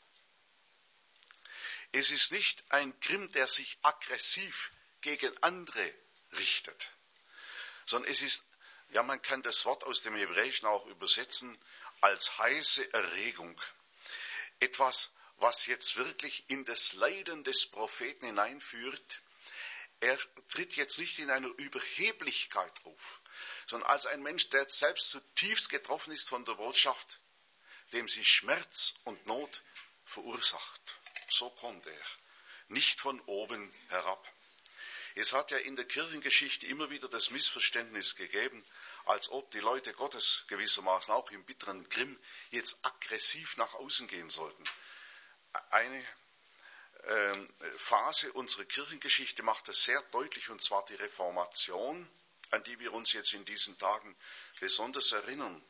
Es ist nicht ein Grimm, der sich aggressiv gegen andere richtet, sondern es ist, ja, man kann das Wort aus dem Hebräischen auch übersetzen als heiße Erregung. Etwas, was jetzt wirklich in das Leiden des Propheten hineinführt. Er tritt jetzt nicht in einer Überheblichkeit auf, sondern als ein Mensch, der selbst zutiefst getroffen ist von der Botschaft, dem sie Schmerz und Not verursacht. So kommt er, nicht von oben herab. Es hat ja in der Kirchengeschichte immer wieder das Missverständnis gegeben, als ob die Leute Gottes gewissermaßen auch im bitteren Grimm jetzt aggressiv nach außen gehen sollten. Eine äh, Phase unserer Kirchengeschichte macht das sehr deutlich, und zwar die Reformation, an die wir uns jetzt in diesen Tagen besonders erinnern.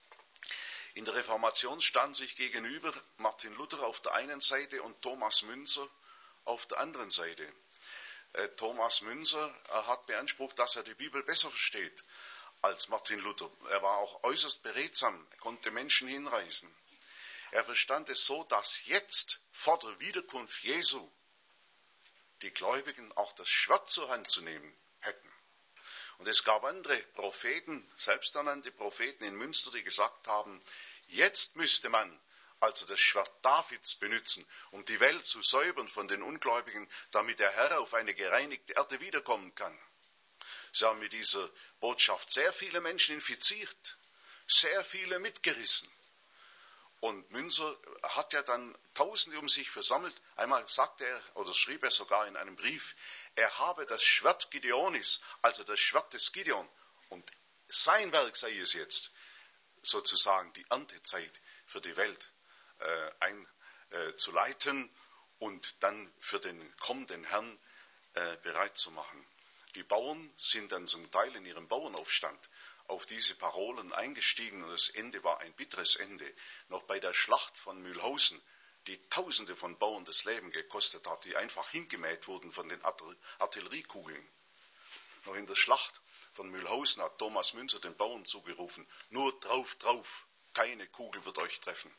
In der Reformation stand sich gegenüber Martin Luther auf der einen Seite und Thomas Münzer auf der anderen Seite. Äh, Thomas Münzer äh, hat beansprucht, dass er die Bibel besser versteht als Martin Luther. Er war auch äußerst beredsam, konnte Menschen hinreißen. Er verstand es so, dass jetzt vor der Wiederkunft Jesu die Gläubigen auch das Schwert zur Hand zu nehmen hätten. Und es gab andere Propheten, selbsternannte Propheten in Münster, die gesagt haben, jetzt müsste man also das Schwert Davids benutzen, um die Welt zu säubern von den Ungläubigen, damit der Herr auf eine gereinigte Erde wiederkommen kann. Sie haben mit dieser Botschaft sehr viele Menschen infiziert, sehr viele mitgerissen. Und Münzer hat ja dann Tausende um sich versammelt. Einmal sagte er, oder schrieb er sogar in einem Brief, er habe das Schwert Gideonis, also das Schwert des Gideon. Und sein Werk sei es jetzt, sozusagen die Erntezeit für die Welt äh, einzuleiten äh, und dann für den kommenden Herrn äh, bereit zu machen. Die Bauern sind dann zum Teil in ihrem Bauernaufstand auf diese Parolen eingestiegen und das Ende war ein bitteres Ende. Noch bei der Schlacht von Mühlhausen, die Tausende von Bauern das Leben gekostet hat, die einfach hingemäht wurden von den Artilleriekugeln. Noch in der Schlacht von Mühlhausen hat Thomas Münzer den Bauern zugerufen, nur drauf, drauf, keine Kugel wird euch treffen.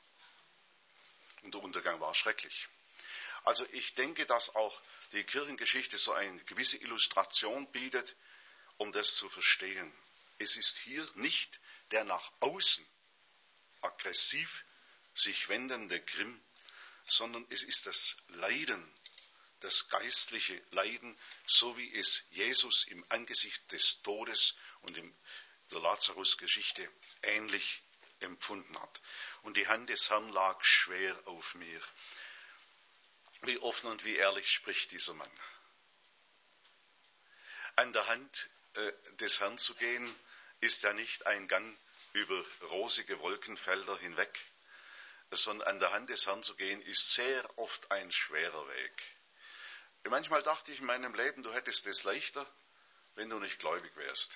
Und der Untergang war schrecklich. Also ich denke, dass auch die Kirchengeschichte so eine gewisse Illustration bietet, um das zu verstehen. Es ist hier nicht der nach außen aggressiv sich wendende Grimm, sondern es ist das Leiden, das geistliche Leiden, so wie es Jesus im Angesicht des Todes und in der Lazarus-Geschichte ähnlich empfunden hat. Und die Hand des Herrn lag schwer auf mir. Wie offen und wie ehrlich spricht dieser Mann. An der Hand äh, des Herrn zu gehen, ist ja nicht ein Gang über rosige Wolkenfelder hinweg, sondern an der Hand des Herrn zu gehen, ist sehr oft ein schwerer Weg. Manchmal dachte ich in meinem Leben, du hättest es leichter, wenn du nicht gläubig wärst.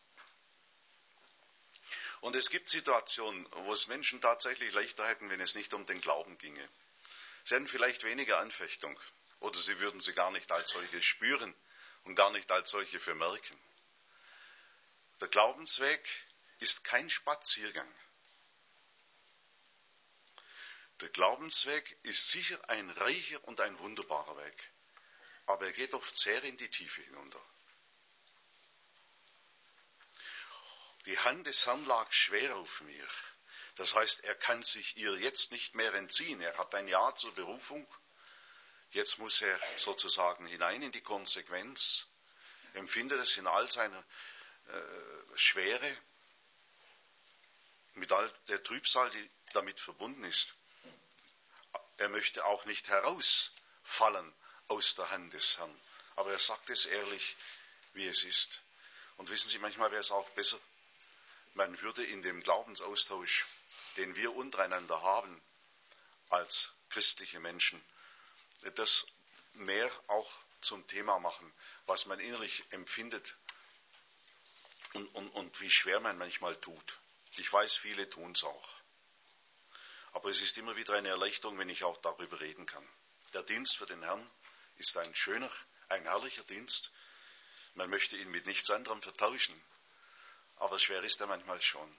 Und es gibt Situationen, wo es Menschen tatsächlich leichter hätten, wenn es nicht um den Glauben ginge. Sie hätten vielleicht weniger Anfechtung oder sie würden sie gar nicht als solche spüren und gar nicht als solche vermerken. Der Glaubensweg ist kein Spaziergang. Der Glaubensweg ist sicher ein reicher und ein wunderbarer Weg, aber er geht oft sehr in die Tiefe hinunter. Die Hand des Herrn lag schwer auf mir. Das heißt, er kann sich ihr jetzt nicht mehr entziehen. Er hat ein Ja zur Berufung. Jetzt muss er sozusagen hinein in die Konsequenz, empfindet es in all seiner äh, Schwere, mit all der Trübsal, die damit verbunden ist. Er möchte auch nicht herausfallen aus der Hand des Herrn. Aber er sagt es ehrlich, wie es ist. Und wissen Sie, manchmal wäre es auch besser, man würde in dem Glaubensaustausch, den wir untereinander haben, als christliche Menschen das mehr auch zum Thema machen, was man innerlich empfindet und, und, und wie schwer man manchmal tut. Ich weiß, viele tun es auch. Aber es ist immer wieder eine Erleichterung, wenn ich auch darüber reden kann. Der Dienst für den Herrn ist ein schöner, ein herrlicher Dienst. Man möchte ihn mit nichts anderem vertauschen. Aber schwer ist er manchmal schon.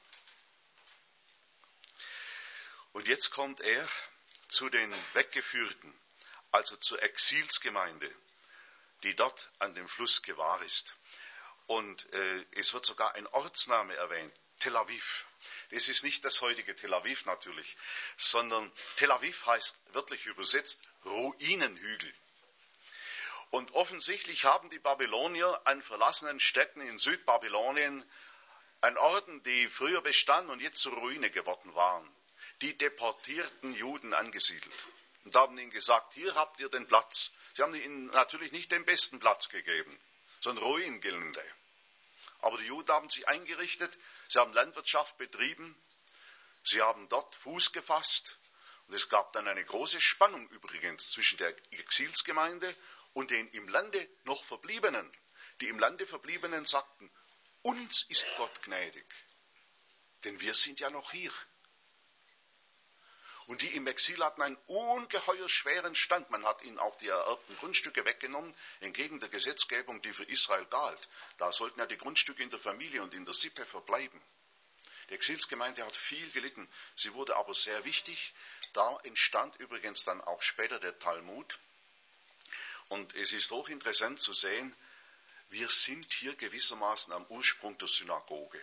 Und jetzt kommt er zu den Weggeführten, also zur Exilsgemeinde, die dort an dem Fluss Gevar ist. Und äh, es wird sogar ein Ortsname erwähnt, Tel Aviv. Es ist nicht das heutige Tel Aviv natürlich, sondern Tel Aviv heißt wörtlich übersetzt Ruinenhügel. Und offensichtlich haben die Babylonier an verlassenen Städten in Südbabylonien, an Orten, die früher bestanden und jetzt zur Ruine geworden waren, die deportierten Juden angesiedelt. Und haben ihnen gesagt, hier habt ihr den Platz. Sie haben ihnen natürlich nicht den besten Platz gegeben, sondern Ruingelände. Aber die Juden haben sich eingerichtet, sie haben Landwirtschaft betrieben, sie haben dort Fuß gefasst. Und es gab dann eine große Spannung übrigens zwischen der Exilsgemeinde und den im Lande noch Verbliebenen. Die im Lande Verbliebenen sagten, uns ist Gott gnädig, denn wir sind ja noch hier. Und die im Exil hatten einen ungeheuer schweren Stand. Man hat ihnen auch die ererbten Grundstücke weggenommen, entgegen der Gesetzgebung, die für Israel galt. Da sollten ja die Grundstücke in der Familie und in der Sippe verbleiben. Die Exilsgemeinde hat viel gelitten. Sie wurde aber sehr wichtig. Da entstand übrigens dann auch später der Talmud. Und es ist hochinteressant zu sehen, wir sind hier gewissermaßen am Ursprung der Synagoge.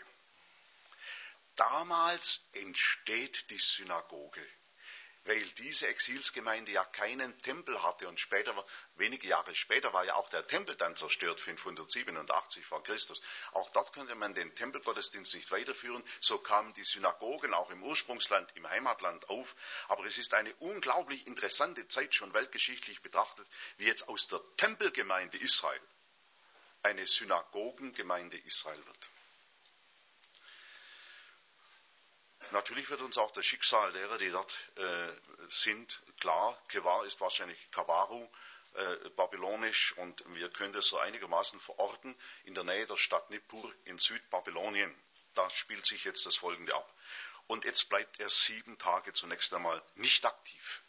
Damals entsteht die Synagoge, weil diese Exilsgemeinde ja keinen Tempel hatte und später, wenige Jahre später, war ja auch der Tempel dann zerstört, fünfhundertsiebenundachtzig vor Christus. Auch dort konnte man den Tempelgottesdienst nicht weiterführen. So kamen die Synagogen auch im Ursprungsland, im Heimatland auf. Aber es ist eine unglaublich interessante Zeit, schon weltgeschichtlich betrachtet, wie jetzt aus der Tempelgemeinde Israel eine Synagogengemeinde Israel wird. Natürlich wird uns auch das Schicksal derer, die dort äh, sind, klar. Gevar ist wahrscheinlich Kavaru, äh, babylonisch, und wir können das so einigermaßen verorten in der Nähe der Stadt Nippur in Südbabylonien. Da spielt sich jetzt das Folgende ab. Und jetzt bleibt er sieben Tage zunächst einmal nicht aktiv.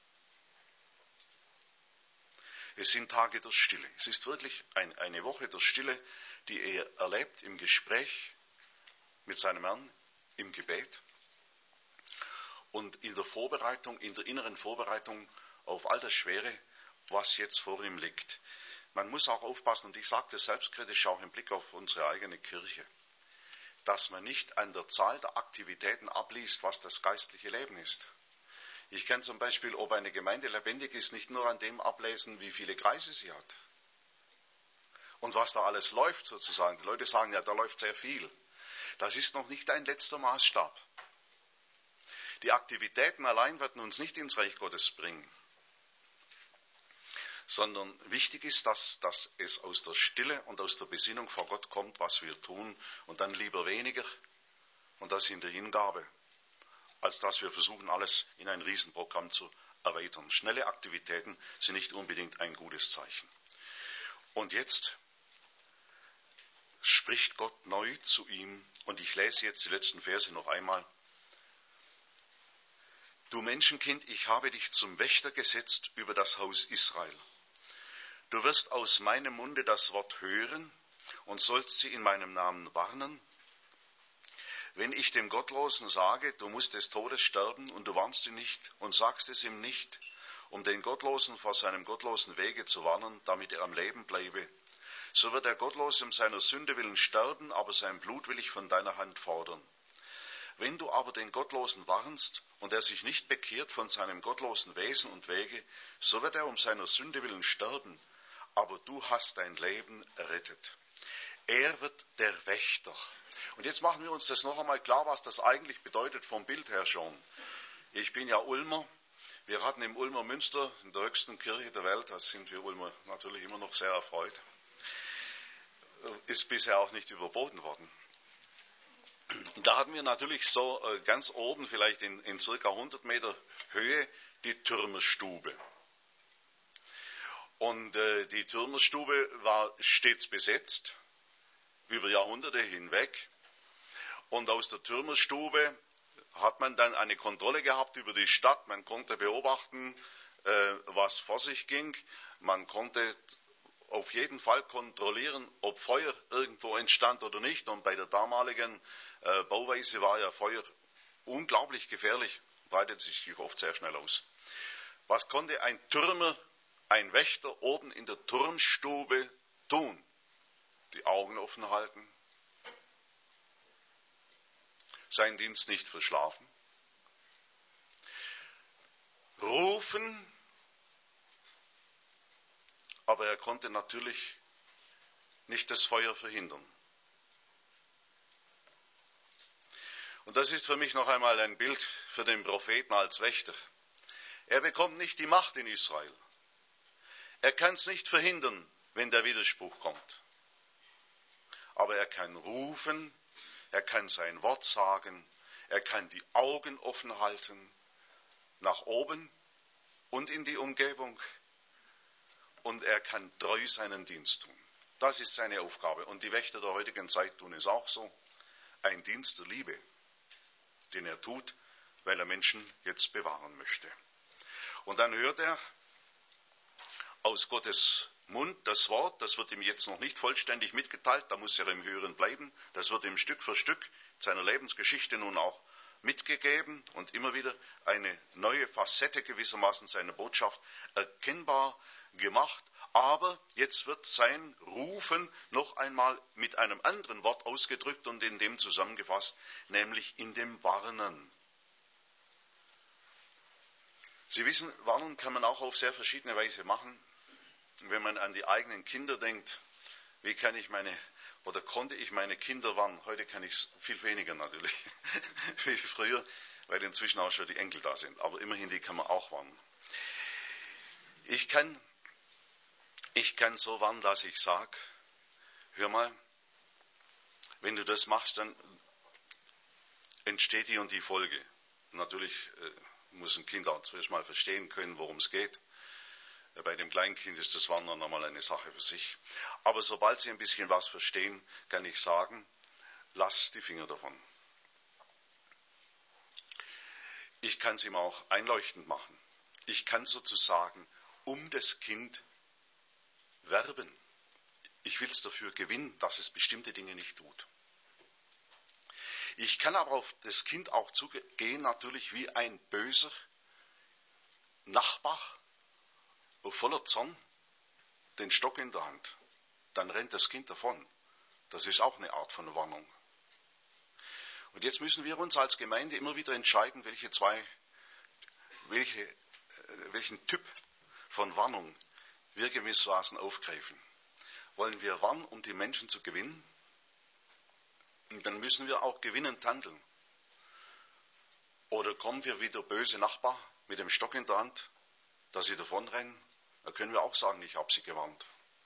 Es sind Tage der Stille. Es ist wirklich ein, eine Woche der Stille, die er erlebt im Gespräch mit seinem Herrn, im Gebet und in der Vorbereitung, in der inneren Vorbereitung auf all das Schwere, was jetzt vor ihm liegt. Man muss auch aufpassen, und ich sage das selbstkritisch auch im Blick auf unsere eigene Kirche, dass man nicht an der Zahl der Aktivitäten abliest, was das geistliche Leben ist. Ich kann zum Beispiel, ob eine Gemeinde lebendig ist, nicht nur an dem ablesen, wie viele Kreise sie hat und was da alles läuft sozusagen. Die Leute sagen, ja, da läuft sehr viel. Das ist noch nicht ein letzter Maßstab. Die Aktivitäten allein werden uns nicht ins Reich Gottes bringen, sondern wichtig ist, dass, dass es aus der Stille und aus der Besinnung vor Gott kommt, was wir tun, und dann lieber weniger und das in der Hingabe, als dass wir versuchen, alles in ein Riesenprogramm zu erweitern. Schnelle Aktivitäten sind nicht unbedingt ein gutes Zeichen. Und jetzt spricht Gott neu zu ihm, und ich lese jetzt die letzten Verse noch einmal. Du Menschenkind, ich habe dich zum Wächter gesetzt über das Haus Israel. Du wirst aus meinem Munde das Wort hören und sollst sie in meinem Namen warnen. Wenn ich dem Gottlosen sage, du musst des Todes sterben, und du warnst ihn nicht und sagst es ihm nicht, um den Gottlosen vor seinem gottlosen Wege zu warnen, damit er am Leben bleibe, so wird der Gottlose um seiner Sünde willen sterben, aber sein Blut will ich von deiner Hand fordern. Wenn du aber den Gottlosen warnst und er sich nicht bekehrt von seinem gottlosen Wesen und Wege, so wird er um seiner Sünde willen sterben, aber du hast dein Leben errettet. Er wird der Wächter. Und jetzt machen wir uns das noch einmal klar, was das eigentlich bedeutet vom Bild her schon. Ich bin ja Ulmer. Wir hatten im Ulmer Münster, in der höchsten Kirche der Welt, da sind wir Ulmer natürlich immer noch sehr erfreut, ist bisher auch nicht überboten worden. Und da hatten wir natürlich so äh, ganz oben, vielleicht in, in circa hundert Meter Höhe, die Türmerstube. Und äh, die Türmerstube war stets besetzt, über Jahrhunderte hinweg. Und aus der Türmerstube hat man dann eine Kontrolle gehabt über die Stadt. Man konnte beobachten, äh, was vor sich ging. Man konnte auf jeden Fall kontrollieren, ob Feuer irgendwo entstand oder nicht. Und bei der damaligen äh, Bauweise war ja Feuer unglaublich gefährlich, breitet sich oft sehr schnell aus. Was konnte ein Türmer, ein Wächter oben in der Turmstube tun? Die Augen offen halten, seinen Dienst nicht verschlafen, rufen, aber er konnte natürlich nicht das Feuer verhindern. Und das ist für mich noch einmal ein Bild für den Propheten als Wächter. Er bekommt nicht die Macht in Israel. Er kann es nicht verhindern, wenn der Widerspruch kommt. Aber er kann rufen, er kann sein Wort sagen, er kann die Augen offen halten, nach oben und in die Umgebung. Und er kann treu seinen Dienst tun. Das ist seine Aufgabe. Und die Wächter der heutigen Zeit tun es auch so. Ein Dienst der Liebe, den er tut, weil er Menschen jetzt bewahren möchte. Und dann hört er aus Gottes Mund das Wort, das wird ihm jetzt noch nicht vollständig mitgeteilt, da muss er im Hören bleiben. Das wird ihm Stück für Stück seiner Lebensgeschichte nun auch mitgegeben und immer wieder eine neue Facette gewissermaßen seiner Botschaft erkennbar gemacht. Aber jetzt wird sein Rufen noch einmal mit einem anderen Wort ausgedrückt und in dem zusammengefasst, nämlich in dem Warnen. Sie wissen, Warnen kann man auch auf sehr verschiedene Weise machen. Wenn man an die eigenen Kinder denkt, wie kann ich meine, oder konnte ich meine Kinder warnen? Heute kann ich es viel weniger natürlich, wie früher, weil inzwischen auch schon die Enkel da sind. Aber immerhin, die kann man auch warnen. Ich kann, ich kann so warnen, dass ich sage, hör mal, wenn du das machst, dann entsteht die und die Folge. Natürlich äh, muss ein Kind auch zuerst mal verstehen können, worum es geht. Bei dem Kleinkind ist das Wandern nochmal eine Sache für sich. Aber sobald sie ein bisschen was verstehen, kann ich sagen, lass die Finger davon. Ich kann es ihm auch einleuchtend machen. Ich kann sozusagen um das Kind werben. Ich will es dafür gewinnen, dass es bestimmte Dinge nicht tut. Ich kann aber auf das Kind auch zugehen, natürlich wie ein böser Nachbar, voller Zorn, den Stock in der Hand. Dann rennt das Kind davon. Das ist auch eine Art von Warnung. Und jetzt müssen wir uns als Gemeinde immer wieder entscheiden, welche zwei, welche, welchen Typ von Warnung wir gewissermaßen aufgreifen. Wollen wir warnen, um die Menschen zu gewinnen? Und dann müssen wir auch gewinnend handeln. Oder kommen wir wie der böse Nachbar mit dem Stock in der Hand, dass sie davonrennen? Da können wir auch sagen, ich habe sie gewarnt.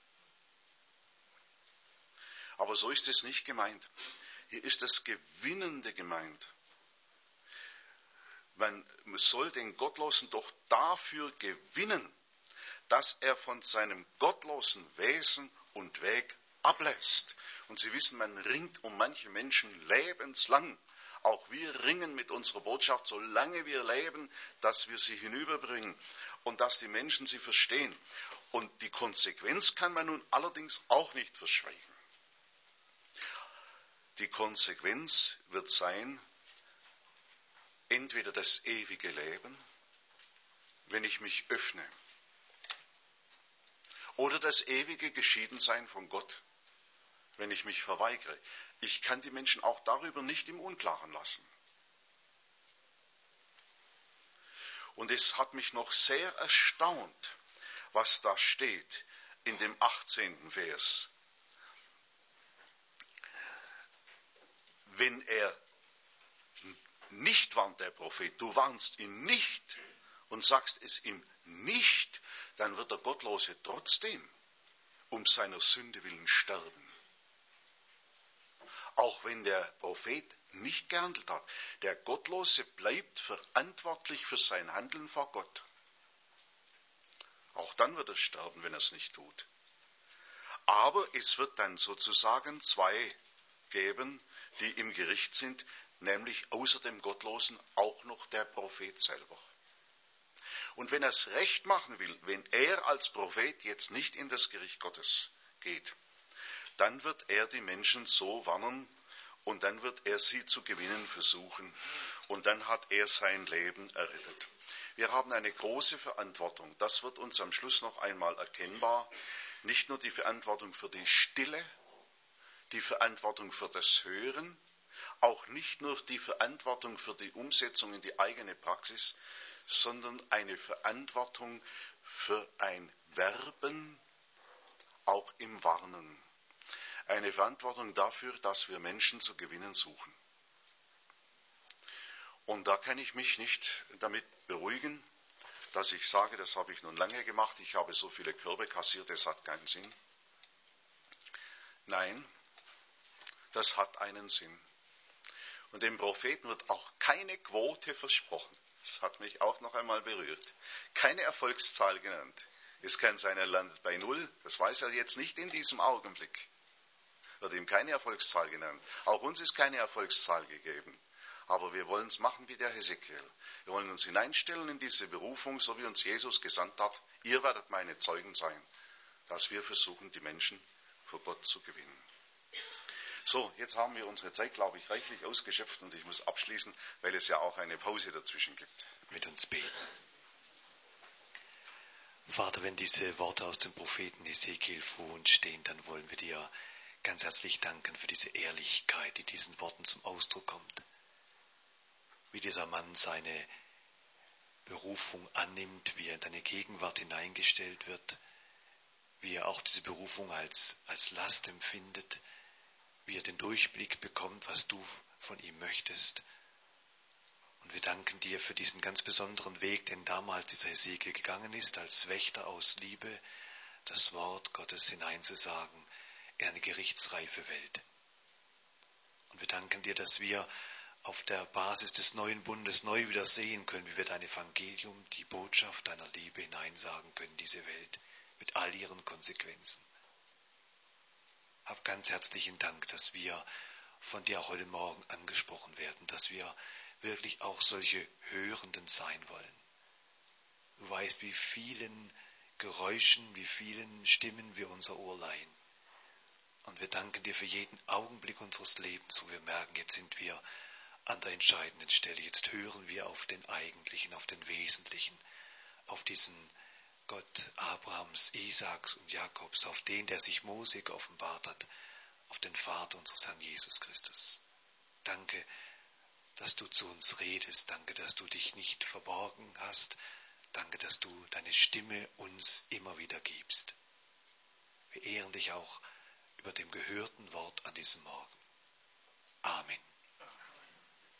Aber so ist es nicht gemeint. Hier ist das Gewinnende gemeint. Man soll den Gottlosen doch dafür gewinnen, dass er von seinem gottlosen Wesen und Weg ablässt. Und Sie wissen, man ringt um manche Menschen lebenslang. Auch wir ringen mit unserer Botschaft, solange wir leben, dass wir sie hinüberbringen und dass die Menschen sie verstehen. Und die Konsequenz kann man nun allerdings auch nicht verschweigen. Die Konsequenz wird sein, entweder das ewige Leben, wenn ich mich öffne, oder das ewige Geschiedensein von Gott, wenn ich mich verweigere. Ich kann die Menschen auch darüber nicht im Unklaren lassen. Und es hat mich noch sehr erstaunt, was da steht in dem achtzehnten Vers. Wenn er nicht warnt, der Prophet, du warnst ihn nicht und sagst es ihm nicht, dann wird der Gottlose trotzdem um seiner Sünde willen sterben. Auch wenn der Prophet nicht gehandelt hat. Der Gottlose bleibt verantwortlich für sein Handeln vor Gott. Auch dann wird er sterben, wenn er es nicht tut. Aber es wird dann sozusagen zwei geben, die im Gericht sind, nämlich außer dem Gottlosen auch noch der Prophet selber. Und wenn er es recht machen will, wenn er als Prophet jetzt nicht in das Gericht Gottes geht, dann wird er die Menschen so warnen und dann wird er sie zu gewinnen versuchen und dann hat er sein Leben errettet. Wir haben eine große Verantwortung. Das wird uns am Schluss noch einmal erkennbar. Nicht nur die Verantwortung für die Stille, die Verantwortung für das Hören, auch nicht nur die Verantwortung für die Umsetzung in die eigene Praxis, sondern eine Verantwortung für ein Werben, auch im Warnen. Eine Verantwortung dafür, dass wir Menschen zu gewinnen suchen. Und da kann ich mich nicht damit beruhigen, dass ich sage, das habe ich nun lange gemacht, ich habe so viele Körbe kassiert, das hat keinen Sinn. Nein, das hat einen Sinn. Und dem Propheten wird auch keine Quote versprochen. Das hat mich auch noch einmal berührt. Keine Erfolgszahl genannt. Es kann sein, er landet bei Null. Das weiß er jetzt nicht in diesem Augenblick. Wird ihm keine Erfolgszahl genannt. Auch uns ist keine Erfolgszahl gegeben. Aber wir wollen es machen wie der Hesekiel. Wir wollen uns hineinstellen in diese Berufung, so wie uns Jesus gesandt hat. Ihr werdet meine Zeugen sein, dass wir versuchen, die Menschen für Gott zu gewinnen. So, jetzt haben wir unsere Zeit, glaube ich, reichlich ausgeschöpft und ich muss abschließen, weil es ja auch eine Pause dazwischen gibt. Mit uns beten. Vater, wenn diese Worte aus dem Propheten Hesekiel vor uns stehen, dann wollen wir dir ganz herzlich danken für diese Ehrlichkeit, die diesen Worten zum Ausdruck kommt. Wie dieser Mann seine Berufung annimmt, wie er in deine Gegenwart hineingestellt wird, wie er auch diese Berufung als, als Last empfindet, wie er den Durchblick bekommt, was du von ihm möchtest. Und wir danken dir für diesen ganz besonderen Weg, den damals dieser Hesekiel gegangen ist, als Wächter aus Liebe, das Wort Gottes hineinzusagen in eine gerichtsreife Welt. Und wir danken dir, dass wir auf der Basis des neuen Bundes neu wieder sehen können, wie wir dein Evangelium, die Botschaft deiner Liebe hineinsagen können, diese Welt, mit all ihren Konsequenzen. Hab ganz herzlichen Dank, dass wir von dir auch heute Morgen angesprochen werden, dass wir wirklich auch solche Hörenden sein wollen. Du weißt, wie vielen Geräuschen, wie vielen Stimmen wir unser Ohr leihen. Und wir danken dir für jeden Augenblick unseres Lebens, wo wir merken, jetzt sind wir an der entscheidenden Stelle. Jetzt hören wir auf den Eigentlichen, auf den Wesentlichen, auf diesen Gott Abrahams, Isaaks und Jakobs, auf den, der sich Mose geoffenbart hat, auf den Vater unseres Herrn Jesus Christus. Danke, dass du zu uns redest. Danke, dass du dich nicht verborgen hast. Danke, dass du deine Stimme uns immer wieder gibst. Wir ehren dich auch über dem gehörten Wort an diesem Morgen. Amen.